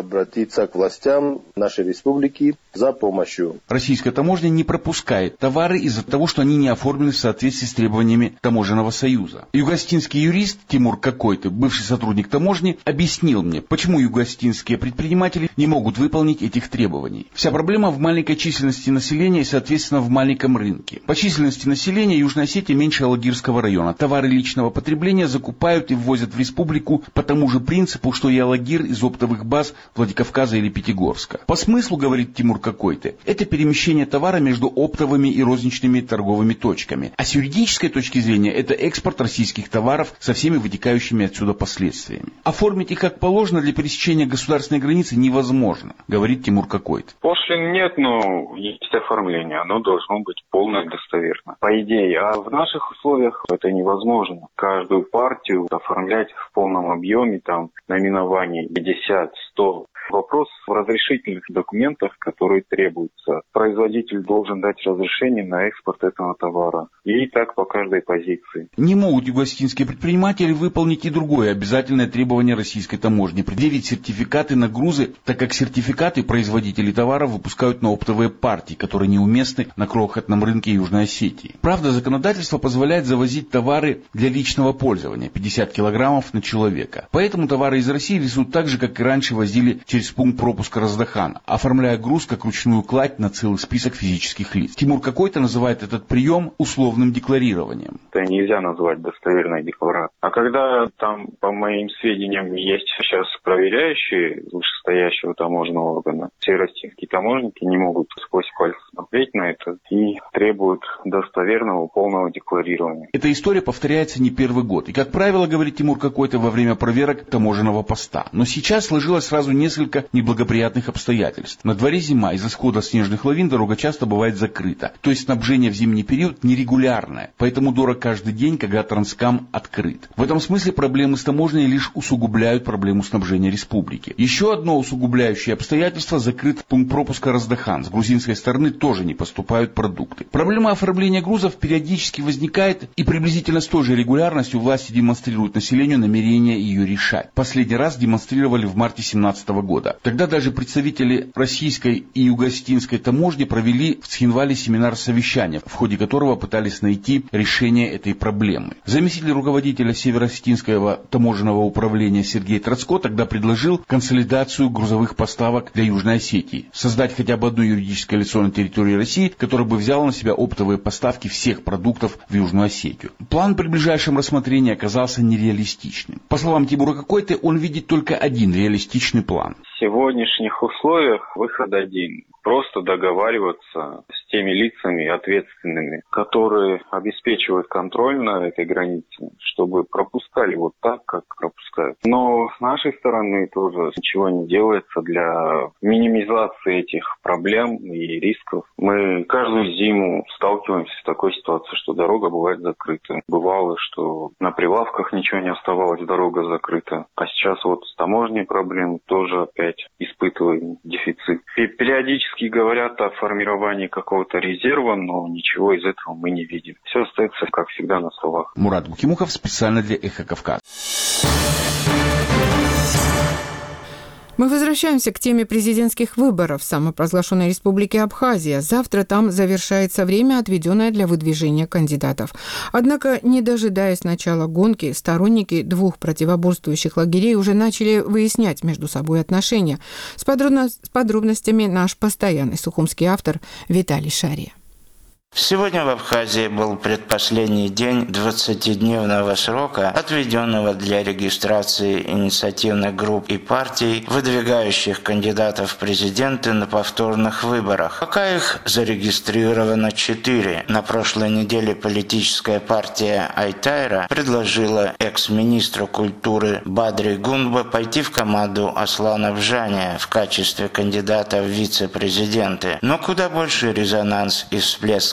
обратиться к властям нашей республики за помощью. Российская таможня не пропускает товары из-за того, что они не оформлены в соответствии с требованиями Таможенного союза. Югостинский юрист Тимур Какой-то, бывший сотрудник таможни, объяснил мне, почему югостинские предприниматели не могут выполнить этих требований. Вся проблема в маленькой численности населения и, соответственно, в маленьком рынке. По численности населения Южная Осетия меньше Алагирского района. Товары личного потребления закупают и ввозят в республику по тому же принципу, что и Алагир из оптовых баз Владикавказа или Пятигорска. По смыслу, говорит Тимур Какой-то, это перемещение товара между оптовыми и розничными торговыми точками. А с юридической точки зрения это экспорт российских товаров со всеми вытекающими отсюда последствиями. Оформить их как положено для пересечения государственной границы невозможно, говорит Тимур Какой-то. Пошлин нет, но есть оформление. Оно должно быть полно и достоверно. По идее, а в наших условиях это невозможно. Каждую партию оформлять в полном объеме, там, наименований пятьдесят сто. Вопрос в разрешительных документах, которые требуются. Производитель должен дать разрешение на экспорт этого товара. И так по каждой позиции. Не могут югостинские предприниматели выполнить и другое обязательное требование российской таможни – предъявить сертификаты на грузы, так как сертификаты производители товаров выпускают на оптовые партии, которые неуместны на крохотном рынке Южной Осетии. Правда, законодательство позволяет завозить товары для личного пользования – пятьдесят килограммов на человека. Поэтому товары из России везут так же, как и раньше возили через пункт пропуска Раздахана, оформляя груз как ручную кладь на целый список физических лиц. Тимур Какой-то называет этот прием условным декларированием. Это нельзя назвать достоверной декларацией. А когда там, по моим сведениям, есть сейчас проверяющие вышестоящего таможенного органа, все российские таможенники не могут сквозь пальцы смотреть на это и требуют достоверного полного декларирования. Эта история повторяется не первый год. И, как правило, говорит Тимур Какой-то, во время проверок таможенного поста. Но сейчас сложилось сразу несколько неблагоприятных обстоятельств. На дворе зима, из-за схода снежных лавин дорога часто бывает закрыта. То есть снабжение в зимний период нерегулярное. Поэтому дорог каждый день, когда Транскам открыт. В этом смысле проблемы с таможней лишь усугубляют проблему снабжения республики. Еще одно усугубляющее обстоятельство – закрыт пункт пропуска Раздахан. С грузинской стороны тоже не поступают продукты. Проблема оформления грузов периодически возникает, и приблизительно с той же регулярностью власти демонстрируют населению намерение ее решать. Последний раз демонстрировали в марте две тысячи семнадцатого года. Тогда даже представители российской и югостинской таможни провели в Цхинвале семинар-совещания, в ходе которого пытались найти решение этой проблемы. Заместитель руководителя Северо-Осетинского таможенного управления Сергей Троцко тогда предложил консолидацию грузовых поставок для Южной Осетии. Создать хотя бы одно юридическое лицо на территории России, которое бы взяло на себя оптовые поставки всех продуктов в Южную Осетию. План при ближайшем рассмотрении оказался нереалистичным. По словам Тимура Какой-то, он видит только один реалистичный план. В сегодняшних условиях выход один. Просто договариваться с теми лицами ответственными, которые обеспечивают контроль на этой границе, чтобы пропускали вот так, как пропускают. Но с нашей стороны тоже ничего не делается для минимизации этих проблем и рисков. Мы каждую зиму сталкиваемся с такой ситуацией, что дорога бывает закрыта. Бывало, что на прилавках ничего не оставалось, дорога закрыта. А сейчас вот с таможней проблем тоже опять испытываем дефицит. И периодически говорят о формировании какого-то резерва, но ничего из этого мы не видим. Все остается, как всегда, на словах. Мурат Гукимухов специально для Эхо Кавказа. Мы возвращаемся к теме президентских выборов в самопровозглашенной республике Абхазия. Завтра там завершается время, отведенное для выдвижения кандидатов. Однако, не дожидаясь начала гонки, сторонники двух противоборствующих лагерей уже начали выяснять между собой отношения. С, подробно... с подробностями наш постоянный сухумский автор Виталий Шария. Сегодня в Абхазии был предпоследний день двадцатидневного срока, отведенного для регистрации инициативных групп и партий, выдвигающих кандидатов в президенты на повторных выборах. Пока их зарегистрировано четыре. На прошлой неделе политическая партия Айтайра предложила экс-министру культуры Бадри Гунба пойти в команду Аслана Бжания в качестве кандидата в вице-президенты. Но куда больше резонанс и всплеск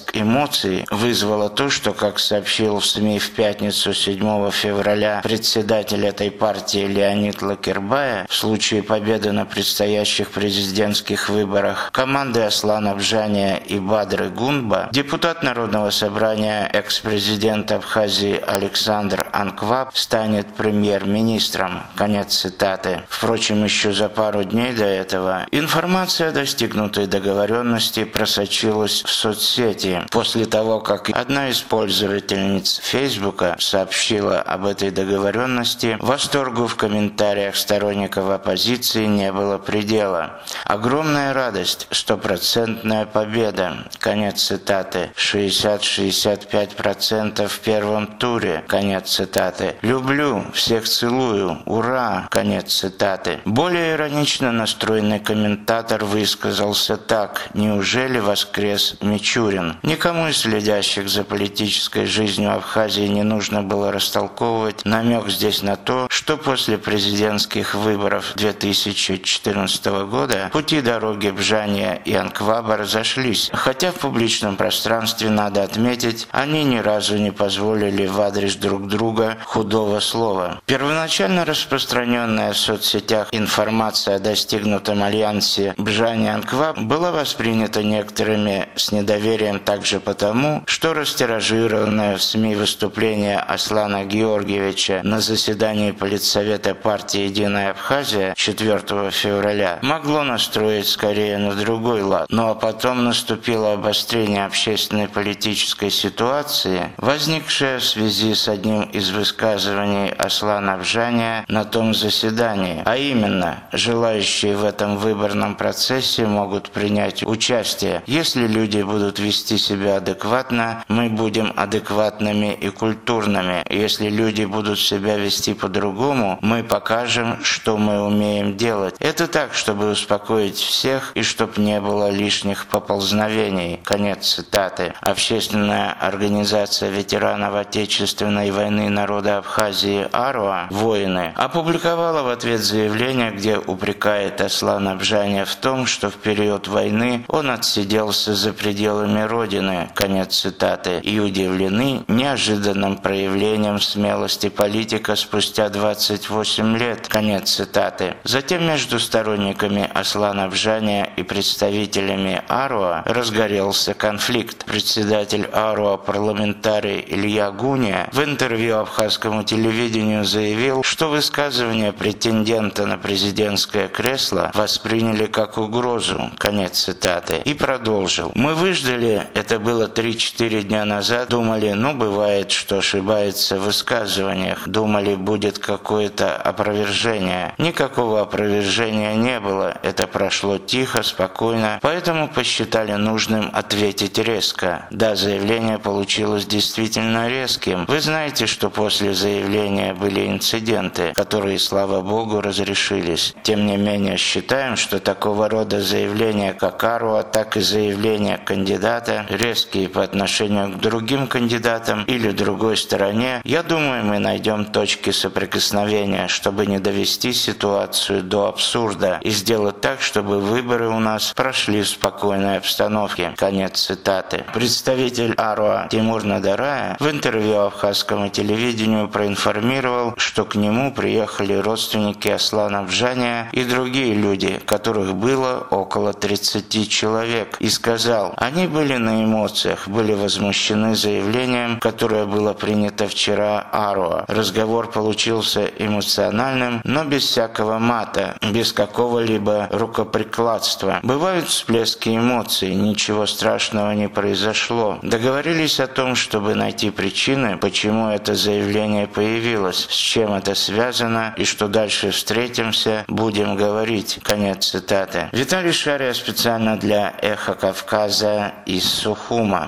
всплеск эмоций вызвало то, что, как сообщил в СМИ в пятницу седьмого февраля председатель этой партии Леонид Лакербая, в случае победы на предстоящих президентских выборах команды Аслана Бжания и Бадры Гунба, депутат Народного собрания, экс-президент Абхазии Александр Анкваб станет премьер-министром. Конец цитаты. Впрочем, еще за пару дней до этого информация о достигнутой договоренности просочилась в соцсети. После того, как одна из пользовательниц Фейсбука сообщила об этой договоренности, восторгу в комментариях сторонников оппозиции не было предела. Огромная радость, стопроцентная победа. Конец цитаты. шестьдесят-шестьдесят пять процентов в первом туре. Конец цитаты. Люблю, всех целую. Ура! Конец цитаты. Более иронично настроенный комментатор высказался так: неужели воскрес Мичурин? Никому из следящих за политической жизнью Абхазии не нужно было растолковывать намек здесь на то, что после президентских выборов две тысячи четырнадцатого года пути дороги Бжания и Анкваба разошлись, хотя в публичном пространстве, надо отметить, они ни разу не позволили в адрес друг друга худого слова. Первоначально распространенная в соцсетях информация о достигнутом альянсе Бжания-Анкваб была воспринята некоторыми с недоверием также потому, что растиражированное в СМИ выступление Аслана Георгиевича на заседании Политсовета партии «Единая Абхазия» четвёртого февраля могло настроить скорее на другой лад. Ну а потом наступило обострение общественной политической ситуации, возникшее в связи с одним из высказываний Аслана Бжания на том заседании, а именно, желающие в этом выборном процессе могут принять участие. Если люди будут вести себя адекватно, мы будем адекватными и культурными. Если люди будут себя вести по-другому, мы покажем, что мы умеем делать. Это так, чтобы успокоить всех и чтобы не было лишних поползновений. Конец цитаты. Общественная организация ветеранов Отечественной войны народа Абхазии «Аруа» «Воины» опубликовала в ответ заявление, где упрекает Аслана Бжания в том, что в период войны он отсиделся за пределами Родины. Конец цитаты. И удивлены неожиданным проявлением смелости политика спустя двадцать восемь лет. Конец цитаты. Затем между сторонниками Аслана Бжания и представителями «Аруа» разгорелся конфликт. Председатель «Аруа» парламентарий Илья Гуния в интервью абхазскому телевидению заявил, что высказывание претендента на президентское кресло восприняли как угрозу. Конец цитаты. И продолжил. Мы выждали, это было три-четыре дня назад, думали, ну бывает, что ошибается в высказываниях, думали, будет какое-то опровержение. Никакого опровержения не было, это прошло тихо, спокойно, поэтому посчитали нужным ответить резко. Да, заявление получилось действительно резким. Вы знаете, что после заявления были инциденты, которые, слава богу, разрешились. Тем не менее, считаем, что такого рода заявления как «Аруа», так и заявления кандидата, резкие по отношению к другим кандидатам или другой стороне, я думаю, мы найдем точки соприкосновения, чтобы не довести ситуацию до абсурда и сделать так, чтобы выборы у нас прошли в спокойной обстановке. Конец цитаты. Представитель «Аруа» Тимур Надарая в интервью абхазскому телевидению проинформировал, что к нему приехали родственники Аслана Бжания и другие люди, которых было около тридцати человек, и сказал, они были на эмоциях, были возмущены заявлением, которое было принято вчера «Аруа». Разговор получился эмоциональным, но без всякого мата, без какого-либо рукоприкладства. Бывают всплески эмоций, ничего страшного не произошло. Договорились о том, чтобы найти причины, почему это заявление появилось, с чем это связано и что дальше встретимся, будем говорить. Конец цитаты. Виталий Шария специально для «Эхо Кавказа» из Сухума.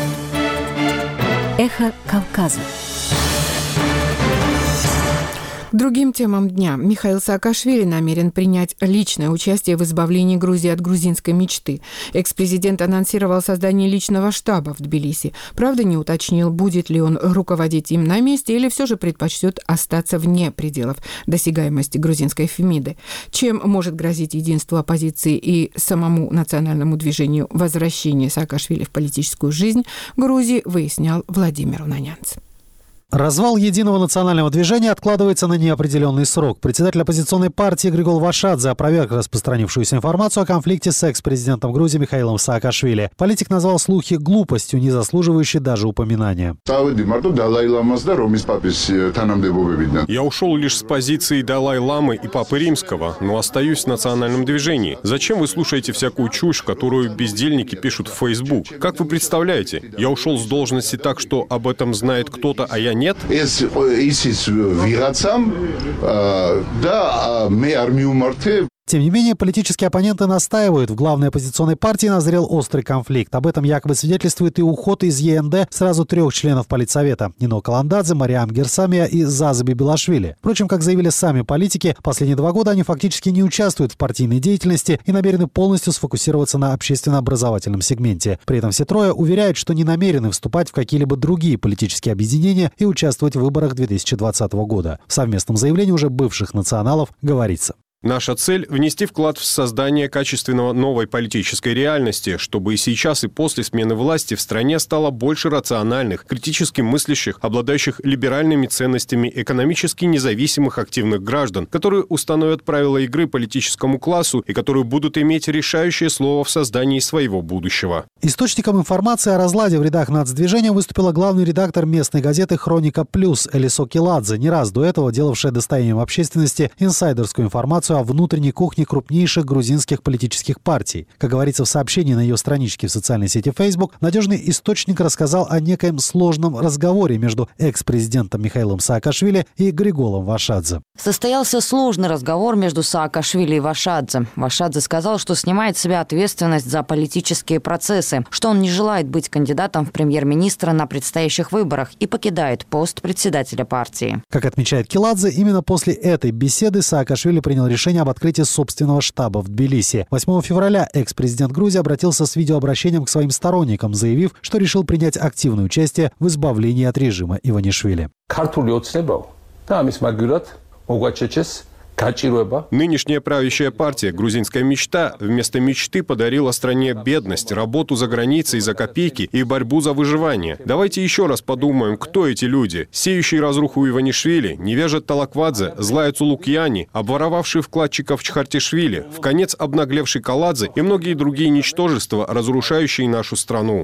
Эхо Кавказа. Другим темам дня. Михаил Саакашвили намерен принять личное участие в избавлении Грузии от грузинской мечты. Экс-президент анонсировал создание личного штаба в Тбилиси. Правда, не уточнил, будет ли он руководить им на месте или все же предпочтет остаться вне пределов досягаемости грузинской Фемиды. Чем может грозить единству оппозиции и самому национальному движению возвращение Саакашвили в политическую жизнь Грузии, выяснял Владимир Унанянц. Развал единого национального движения откладывается на неопределенный срок. Председатель оппозиционной партии Григол Вашадзе опроверг распространившуюся информацию о конфликте с экс-президентом Грузии Михаилом Саакашвили. Политик назвал слухи глупостью, не заслуживающей даже упоминания. Я ушел лишь с позиции Далай-ламы и Папы Римского, но остаюсь в национальном движении. Зачем вы слушаете всякую чушь, которую бездельники пишут в Facebook? Как вы представляете? Я ушел с должности так, что об этом знает кто-то, а я не нет? Тем не менее, политические оппоненты настаивают. В главной оппозиционной партии назрел острый конфликт. Об этом якобы свидетельствует и уход из ЕНД сразу трех членов политсовета – Нино Каландадзе, Мариам Герсамия и Заза Бибилашвили. Впрочем, как заявили сами политики, последние два года они фактически не участвуют в партийной деятельности и намерены полностью сфокусироваться на общественно-образовательном сегменте. При этом все трое уверяют, что не намерены вступать в какие-либо другие политические объединения и участвовать в выборах две тысячи двадцатого года. В совместном заявлении уже бывших националов говорится: наша цель – внести вклад в создание качественного новой политической реальности, чтобы и сейчас, и после смены власти в стране стало больше рациональных, критически мыслящих, обладающих либеральными ценностями, экономически независимых активных граждан, которые установят правила игры политическому классу и которые будут иметь решающее слово в создании своего будущего. Источником информации о разладе в рядах нацдвижения выступила главный редактор местной газеты «Хроника Плюс» Элисо Киладзе, не раз до этого делавшая достоянием общественности инсайдерскую информацию о внутренней кухне крупнейших грузинских политических партий. Как говорится в сообщении на ее страничке в социальной сети Facebook, надежный источник рассказал о некоем сложном разговоре между экс-президентом Михаилом Саакашвили и Григолом Вашадзе. Состоялся сложный разговор между Саакашвили и Вашадзе. Вашадзе сказал, что снимает с себя ответственность за политические процессы, что он не желает быть кандидатом в премьер-министра на предстоящих выборах и покидает пост председателя партии. Как отмечает Киладзе, именно после этой беседы Саакашвили принял решение об открытии собственного штаба в Тбилиси. восьмого февраля экс-президент Грузии обратился с видеообращением к своим сторонникам, заявив, что решил принять активное участие в избавлении от режима Иванишвили. Нынешняя правящая партия «Грузинская мечта» вместо мечты подарила стране бедность, работу за границей за копейки и борьбу за выживание. Давайте еще раз подумаем, кто эти люди. Сеющие разруху Иванишвили, невежа Талаквадзе, злая Цулукьяни, обворовавший вкладчиков Чхартишвили, вконец обнаглевший Каладзе и многие другие ничтожества, разрушающие нашу страну.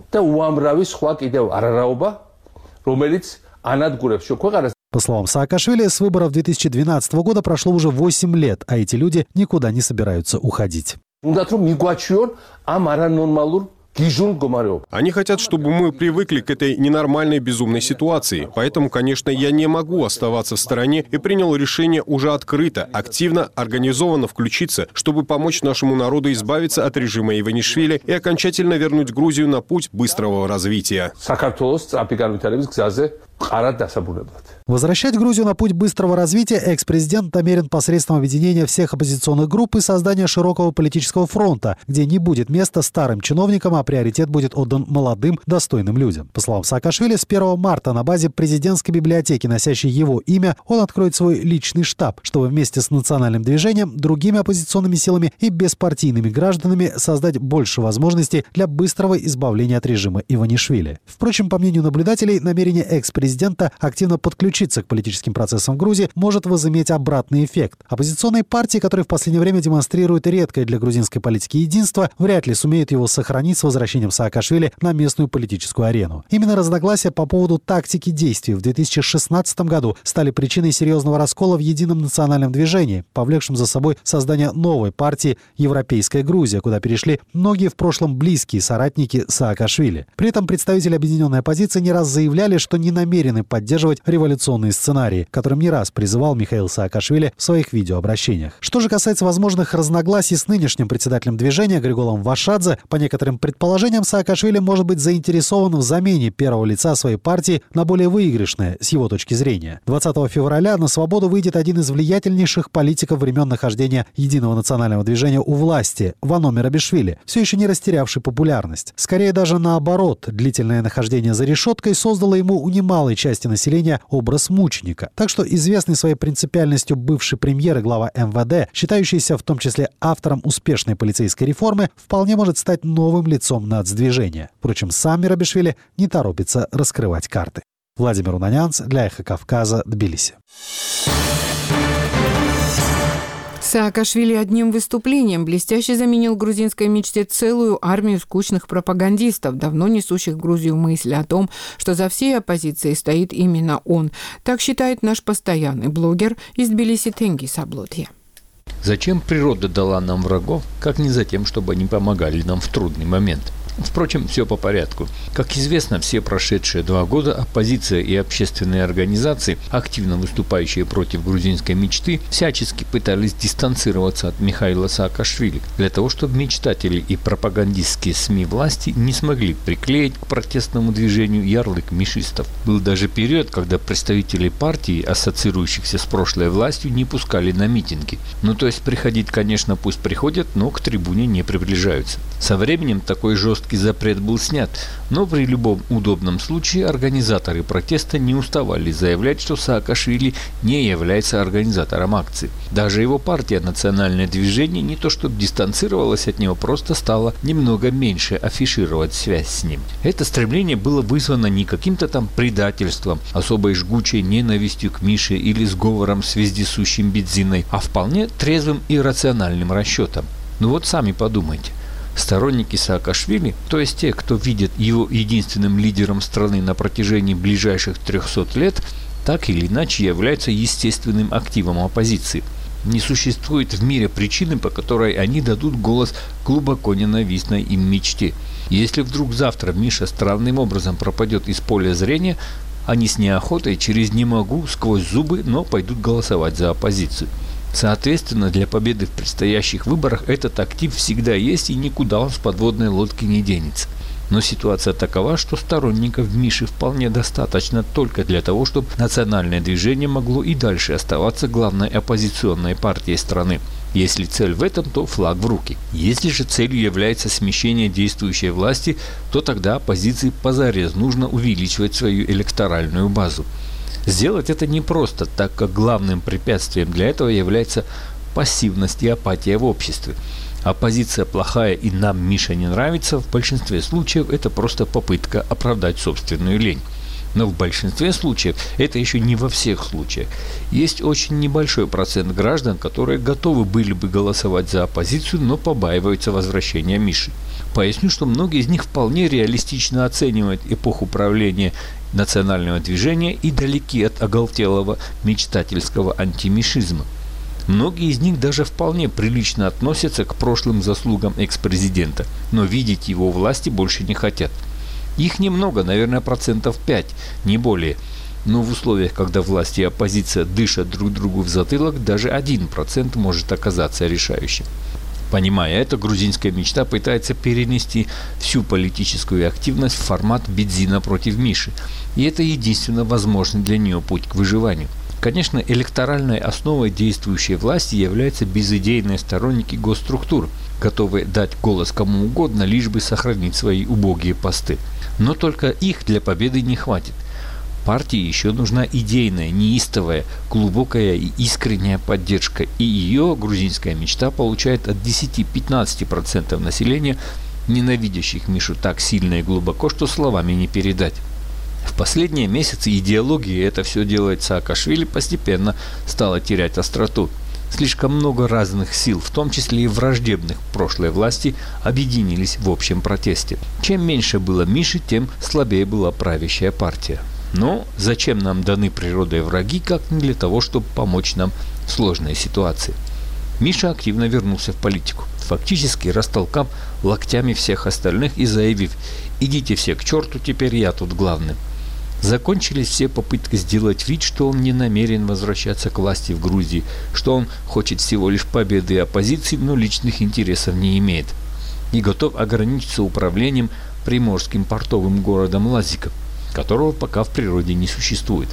По словам Саакашвили, с выборов две тысячи двенадцатого года прошло уже восемь лет, а эти люди никуда не собираются уходить. Они хотят, чтобы мы привыкли к этой ненормальной безумной ситуации. Поэтому, конечно, я не могу оставаться в стороне и принял решение уже открыто, активно, организованно включиться, чтобы помочь нашему народу избавиться от режима Иванишвили и окончательно вернуть Грузию на путь быстрого развития. Возвращать Грузию на путь быстрого развития экс-президент намерен посредством объединения всех оппозиционных групп и создания широкого политического фронта, где не будет места старым чиновникам, а приоритет будет отдан молодым, достойным людям. По словам Саакашвили, с первого марта на базе президентской библиотеки, носящей его имя, он откроет свой личный штаб, чтобы вместе с национальным движением, другими оппозиционными силами и беспартийными гражданами создать больше возможностей для быстрого избавления от режима Иванишвили. Впрочем, по мнению наблюдателей, намерение экс-президента активно подключиться к политическим процессам в Грузии может возыметь обратный эффект. Оппозиционные партии, которые в последнее время демонстрируют редкое для грузинской политики единство, вряд ли сумеют его сохранить с возвращением Саакашвили на местную политическую арену. Именно разногласия по поводу тактики действий в две тысячи шестнадцатом году стали причиной серьезного раскола в едином национальном движении, повлекшим за собой создание новой партии «Европейская Грузия», куда перешли многие в прошлом близкие соратники Саакашвили. При этом представители объединенной оппозиции не раз заявляли, что не намерены намерены поддерживать революционные сценарии, к которым не раз призывал Михаил Саакашвили в своих видеообращениях. Что же касается возможных разногласий с нынешним председателем движения Григором Вашадзе, по некоторым предположениям, Саакашвили может быть заинтересован в замене первого лица своей партии на более выигрышное, с его точки зрения. двадцатого февраля на свободу выйдет один из влиятельнейших политиков времен нахождения Единого национального движения у власти, Вано Мерабишвили, все еще не растерявший популярность. Скорее даже наоборот, длительное нахождение за решеткой создало ему у немалой части населения образ мученика. Так что известный своей принципиальностью бывший премьер и глава эм вэ дэ, считающийся в том числе автором успешной полицейской реформы, вполне может стать новым лицом нацдвижения. Впрочем, сам Мерабишвили не торопится раскрывать карты. Владимир Унанянц для «Эхо Кавказа», Тбилиси. Саакашвили одним выступлением блестяще заменил грузинской мечте целую армию скучных пропагандистов, давно несущих в Грузию мысль о том, что за всей оппозицией стоит именно он. Так считает наш постоянный блогер из Тбилиси Тенгиз Аблотья. Зачем природа дала нам врагов, как не за тем, чтобы они помогали нам в трудный момент? Впрочем, все по порядку. Как известно, все прошедшие два года оппозиция и общественные организации, активно выступающие против грузинской мечты, всячески пытались дистанцироваться от Михаила Саакашвили, для того, чтобы мечтатели и пропагандистские СМИ власти не смогли приклеить к протестному движению ярлык мишистов. Был даже период, когда представители партии, ассоциирующихся с прошлой властью, не пускали на митинги. Ну, то есть приходить, конечно, пусть приходят, но к трибуне не приближаются. Со временем такой жесткий запрет был снят, но при любом удобном случае организаторы протеста не уставали заявлять, что Саакашвили не является организатором акции. Даже его партия «Национальное движение» не то чтобы дистанцировалась от него, просто стала немного меньше афишировать связь с ним. Это стремление было вызвано не каким-то там предательством, особой жгучей ненавистью к Мише или сговором с вездесущим Бедзиной, а вполне трезвым и рациональным расчетом. Ну вот сами подумайте. Сторонники Саакашвили, то есть те, кто видит его единственным лидером страны на протяжении ближайших трехсот лет, так или иначе являются естественным активом оппозиции. Не существует в мире причины, по которой они дадут голос глубоко ненавистной им мечте. Если вдруг завтра Миша странным образом пропадет из поля зрения, они с неохотой через «не могу» сквозь зубы, но пойдут голосовать за оппозицию. Соответственно, для победы в предстоящих выборах этот актив всегда есть и никуда он с подводной лодки не денется. Но ситуация такова, что сторонников Миши вполне достаточно только для того, чтобы национальное движение могло и дальше оставаться главной оппозиционной партией страны. Если цель в этом, то флаг в руки. Если же целью является смещение действующей власти, то тогда оппозиции позарез нужно увеличивать свою электоральную базу. Сделать это непросто, так как главным препятствием для этого является пассивность и апатия в обществе. Оппозиция плохая и нам Миша не нравится, в большинстве случаев это просто попытка оправдать собственную лень. Но в большинстве случаев, это еще не во всех случаях, есть очень небольшой процент граждан, которые готовы были бы голосовать за оппозицию, но побаиваются возвращения Миши. Поясню, что многие из них вполне реалистично оценивают эпоху правления национального движения и далеки от оголтелого мечтательского антимишизма. Многие из них даже вполне прилично относятся к прошлым заслугам экс-президента, но видеть его у власти больше не хотят. Их немного, наверное, процентов пять, не более. Но в условиях, когда власть и оппозиция дышат друг другу в затылок, даже один процент может оказаться решающим. Понимая это, грузинская мечта пытается перенести всю политическую активность в формат Бедзина против Миши. И это единственно возможный для нее путь к выживанию. Конечно, электоральной основой действующей власти являются безидейные сторонники госструктур, готовые дать голос кому угодно, лишь бы сохранить свои убогие посты. Но только их для победы не хватит. Партии еще нужна идейная, неистовая, глубокая и искренняя поддержка, и ее грузинская мечта получает от десяти-пятнадцати процентов населения, ненавидящих Мишу так сильно и глубоко, что словами не передать. В последние месяцы идеология «это все делает Саакашвили» постепенно стала терять остроту. Слишком много разных сил, в том числе и враждебных прошлой власти, объединились в общем протесте. Чем меньше было Миши, тем слабее была правящая партия. Но зачем нам даны природой враги, как не для того, чтобы помочь нам в сложной ситуации? Миша активно вернулся в политику, фактически растолкав локтями всех остальных и заявив: «Идите все к черту, теперь я тут главный». Закончились все попытки сделать вид, что он не намерен возвращаться к власти в Грузии, что он хочет всего лишь победы оппозиции, но личных интересов не имеет. И готов ограничиться управлением приморским портовым городом Лазиком, которого пока в природе не существует.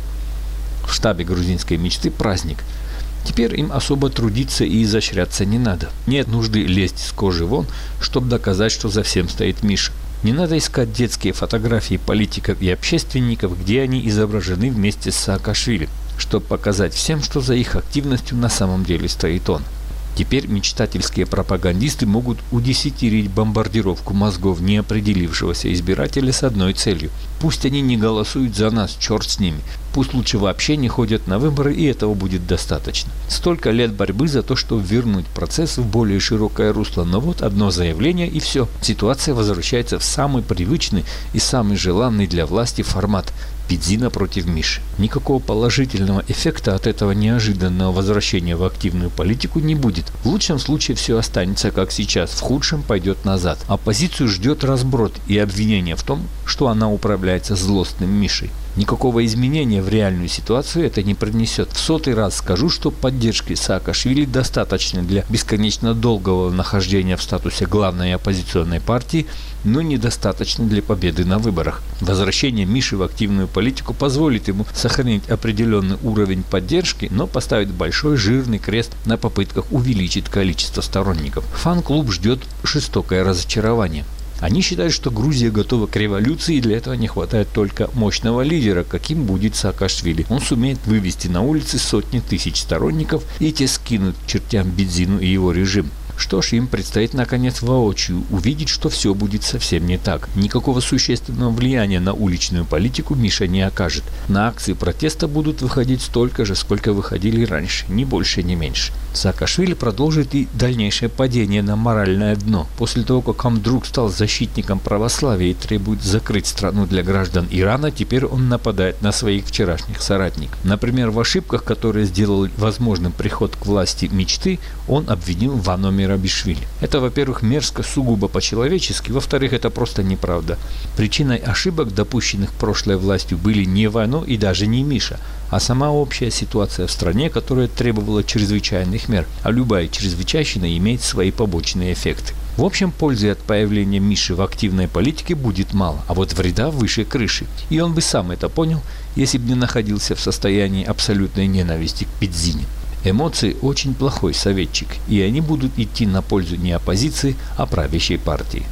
В штабе грузинской мечты праздник. Теперь им особо трудиться и изощряться не надо. Нет нужды лезть с кожи вон, чтобы доказать, что за всем стоит Миша. Не надо искать детские фотографии политиков и общественников, где они изображены вместе с Саакашвили, чтобы показать всем, что за их активностью на самом деле стоит он. Теперь мечтательские пропагандисты могут удесятерить бомбардировку мозгов неопределившегося избирателя с одной целью. Пусть они не голосуют за нас, черт с ними. Пусть лучше вообще не ходят на выборы, и этого будет достаточно. Столько лет борьбы за то, чтобы вернуть процесс в более широкое русло, но вот одно заявление и все. Ситуация возвращается в самый привычный и самый желанный для власти формат – Бидзина против Миши. Никакого положительного эффекта от этого неожиданного возвращения в активную политику не будет. В лучшем случае все останется как сейчас, в худшем пойдет назад. Оппозицию ждет разброд и обвинение в том, что она управляется злостным Мишей. Никакого изменения в реальную ситуацию это не принесет. В сотый раз скажу, что поддержки Саакашвили достаточно для бесконечно долгого нахождения в статусе главной оппозиционной партии, но недостаточно для победы на выборах. Возвращение Миши в активную политику позволит ему сохранить определенный уровень поддержки, но поставит большой жирный крест на попытках увеличить количество сторонников. Фан-клуб ждет жестокое разочарование. Они считают, что Грузия готова к революции, и для этого не хватает только мощного лидера, каким будет Саакашвили. Он сумеет вывести на улицы сотни тысяч сторонников, и те скинут к чертям Бидзину и его режим. Что ж, им предстоит наконец воочию увидеть, что все будет совсем не так. Никакого существенного влияния на уличную политику Миша не окажет. На акции протеста будут выходить столько же, сколько выходили раньше, ни больше, ни меньше. Саакашвили продолжит и дальнейшее падение на моральное дно. После того, как он вдруг стал защитником православия и требует закрыть страну для граждан Ирана, теперь он нападает на своих вчерашних соратников. Например, в ошибках, которые сделали возможным приход к власти мечты, он обвинил Вано Мерабишвили. Это, во-первых, мерзко, сугубо по-человечески, во-вторых, это просто неправда. Причиной ошибок, допущенных прошлой властью, были не Вано и даже не Миша, а сама общая ситуация в стране, которая требовала чрезвычайных мер, а любая чрезвычайщина имеет свои побочные эффекты. В общем, пользы от появления Миши в активной политике будет мало, а вот вреда выше крыши. И он бы сам это понял, если бы не находился в состоянии абсолютной ненависти к Бидзине. Эмоции очень плохой советчик, и они будут идти на пользу не оппозиции, а правящей партии.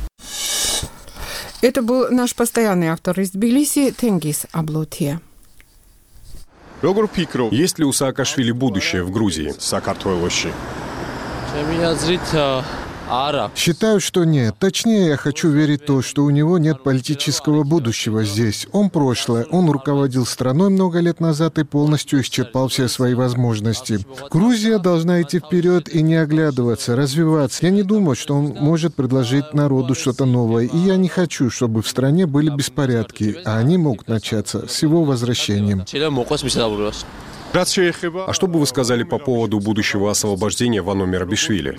Это был наш постоянный автор из Тбилиси Тенгиз Аблотия. Есть ли у Саакашвили будущее в Грузии? Считаю, что нет. Точнее, я хочу верить в то, что у него нет политического будущего здесь. Он прошлое. Он руководил страной много лет назад и полностью исчерпал все свои возможности. Грузия должна идти вперед и не оглядываться, развиваться. Я не думаю, что он может предложить народу что-то новое. И я не хочу, чтобы в стране были беспорядки, а они могут начаться с его возвращением. А что бы вы сказали по поводу будущего освобождения Вано Мерабишвили?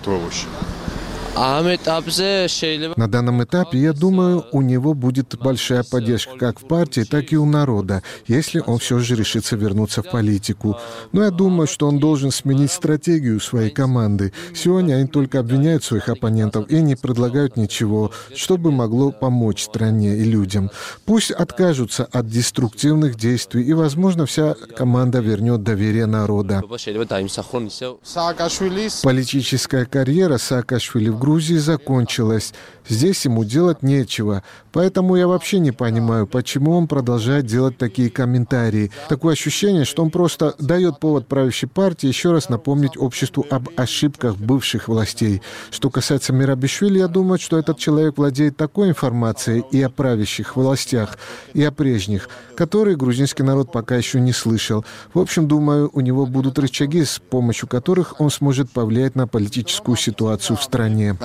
На данном этапе, я думаю, у него будет большая поддержка как в партии, так и у народа, если он все же решится вернуться в политику. Но я думаю, что он должен сменить стратегию своей команды. Сегодня они только обвиняют своих оппонентов и не предлагают ничего, что бы могло помочь стране и людям. Пусть откажутся от деструктивных действий, и, возможно, вся команда вернет доверие народа. Политическая карьера Саакашвили в Грузии закончилась. Здесь ему делать нечего. Поэтому я вообще не понимаю, почему он продолжает делать такие комментарии. Такое ощущение, что он просто дает повод правящей партии еще раз напомнить обществу об ошибках бывших властей. Что касается Мерабишвили, я думаю, что этот человек владеет такой информацией и о правящих властях, и о прежних, которые грузинский народ пока еще не слышал. В общем, думаю, у него будут рычаги, с помощью которых он сможет повлиять на политическую ситуацию в стране.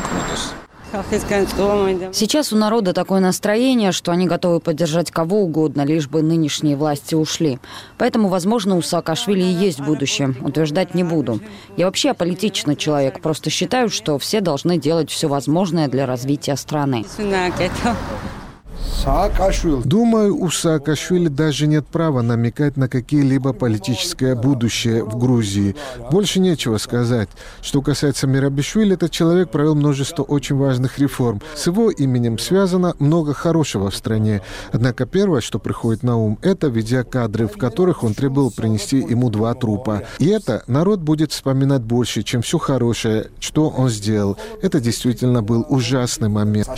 Сейчас у народа такое настроение, что они готовы поддержать кого угодно, лишь бы нынешние власти ушли. Поэтому, возможно, у Саакашвили и есть будущее. Утверждать не буду. Я вообще аполитичный человек. Просто считаю, что все должны делать все возможное для развития страны. Думаю, у Саакашвили даже нет права намекать на какие-либо политическое будущее в Грузии. Больше нечего сказать. Что касается Мирабишвили, этот человек провел множество очень важных реформ. С его именем связано много хорошего в стране. Однако первое, что приходит на ум, это видеокадры, в которых он требовал принести ему два трупа. И это народ будет вспоминать больше, чем все хорошее, что он сделал. Это действительно был ужасный момент.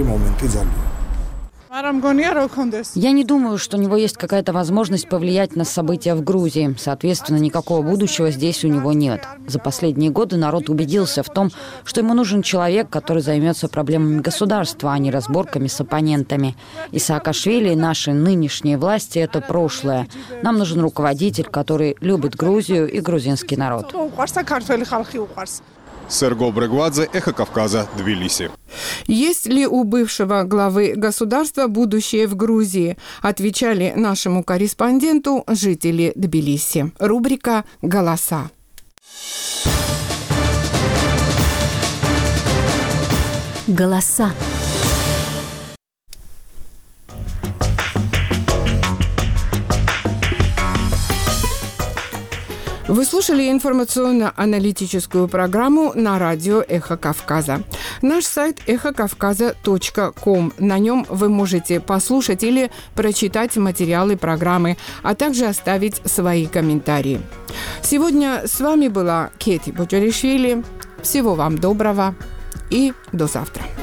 Я не думаю, что у него есть какая-то возможность повлиять на события в Грузии. Соответственно, никакого будущего здесь у него нет. За последние годы народ убедился в том, что ему нужен человек, который займется проблемами государства, а не разборками с оппонентами. И Саакашвили, и наши нынешние власти – это прошлое. Нам нужен руководитель, который любит Грузию и грузинский народ. Серго Брегвадзе, Эхо Кавказа, Тбилиси. Есть ли у бывшего главы государства будущее в Грузии? Отвечали нашему корреспонденту жители Тбилиси. Рубрика «Голоса». Голоса. Вы слушали информационно-аналитическую программу на радио «Эхо Кавказа». Наш сайт эхо кавказа точка ком. На нем вы можете послушать или прочитать материалы программы, а также оставить свои комментарии. Сегодня с вами была Кети Бочаришвили. Всего вам доброго и до завтра.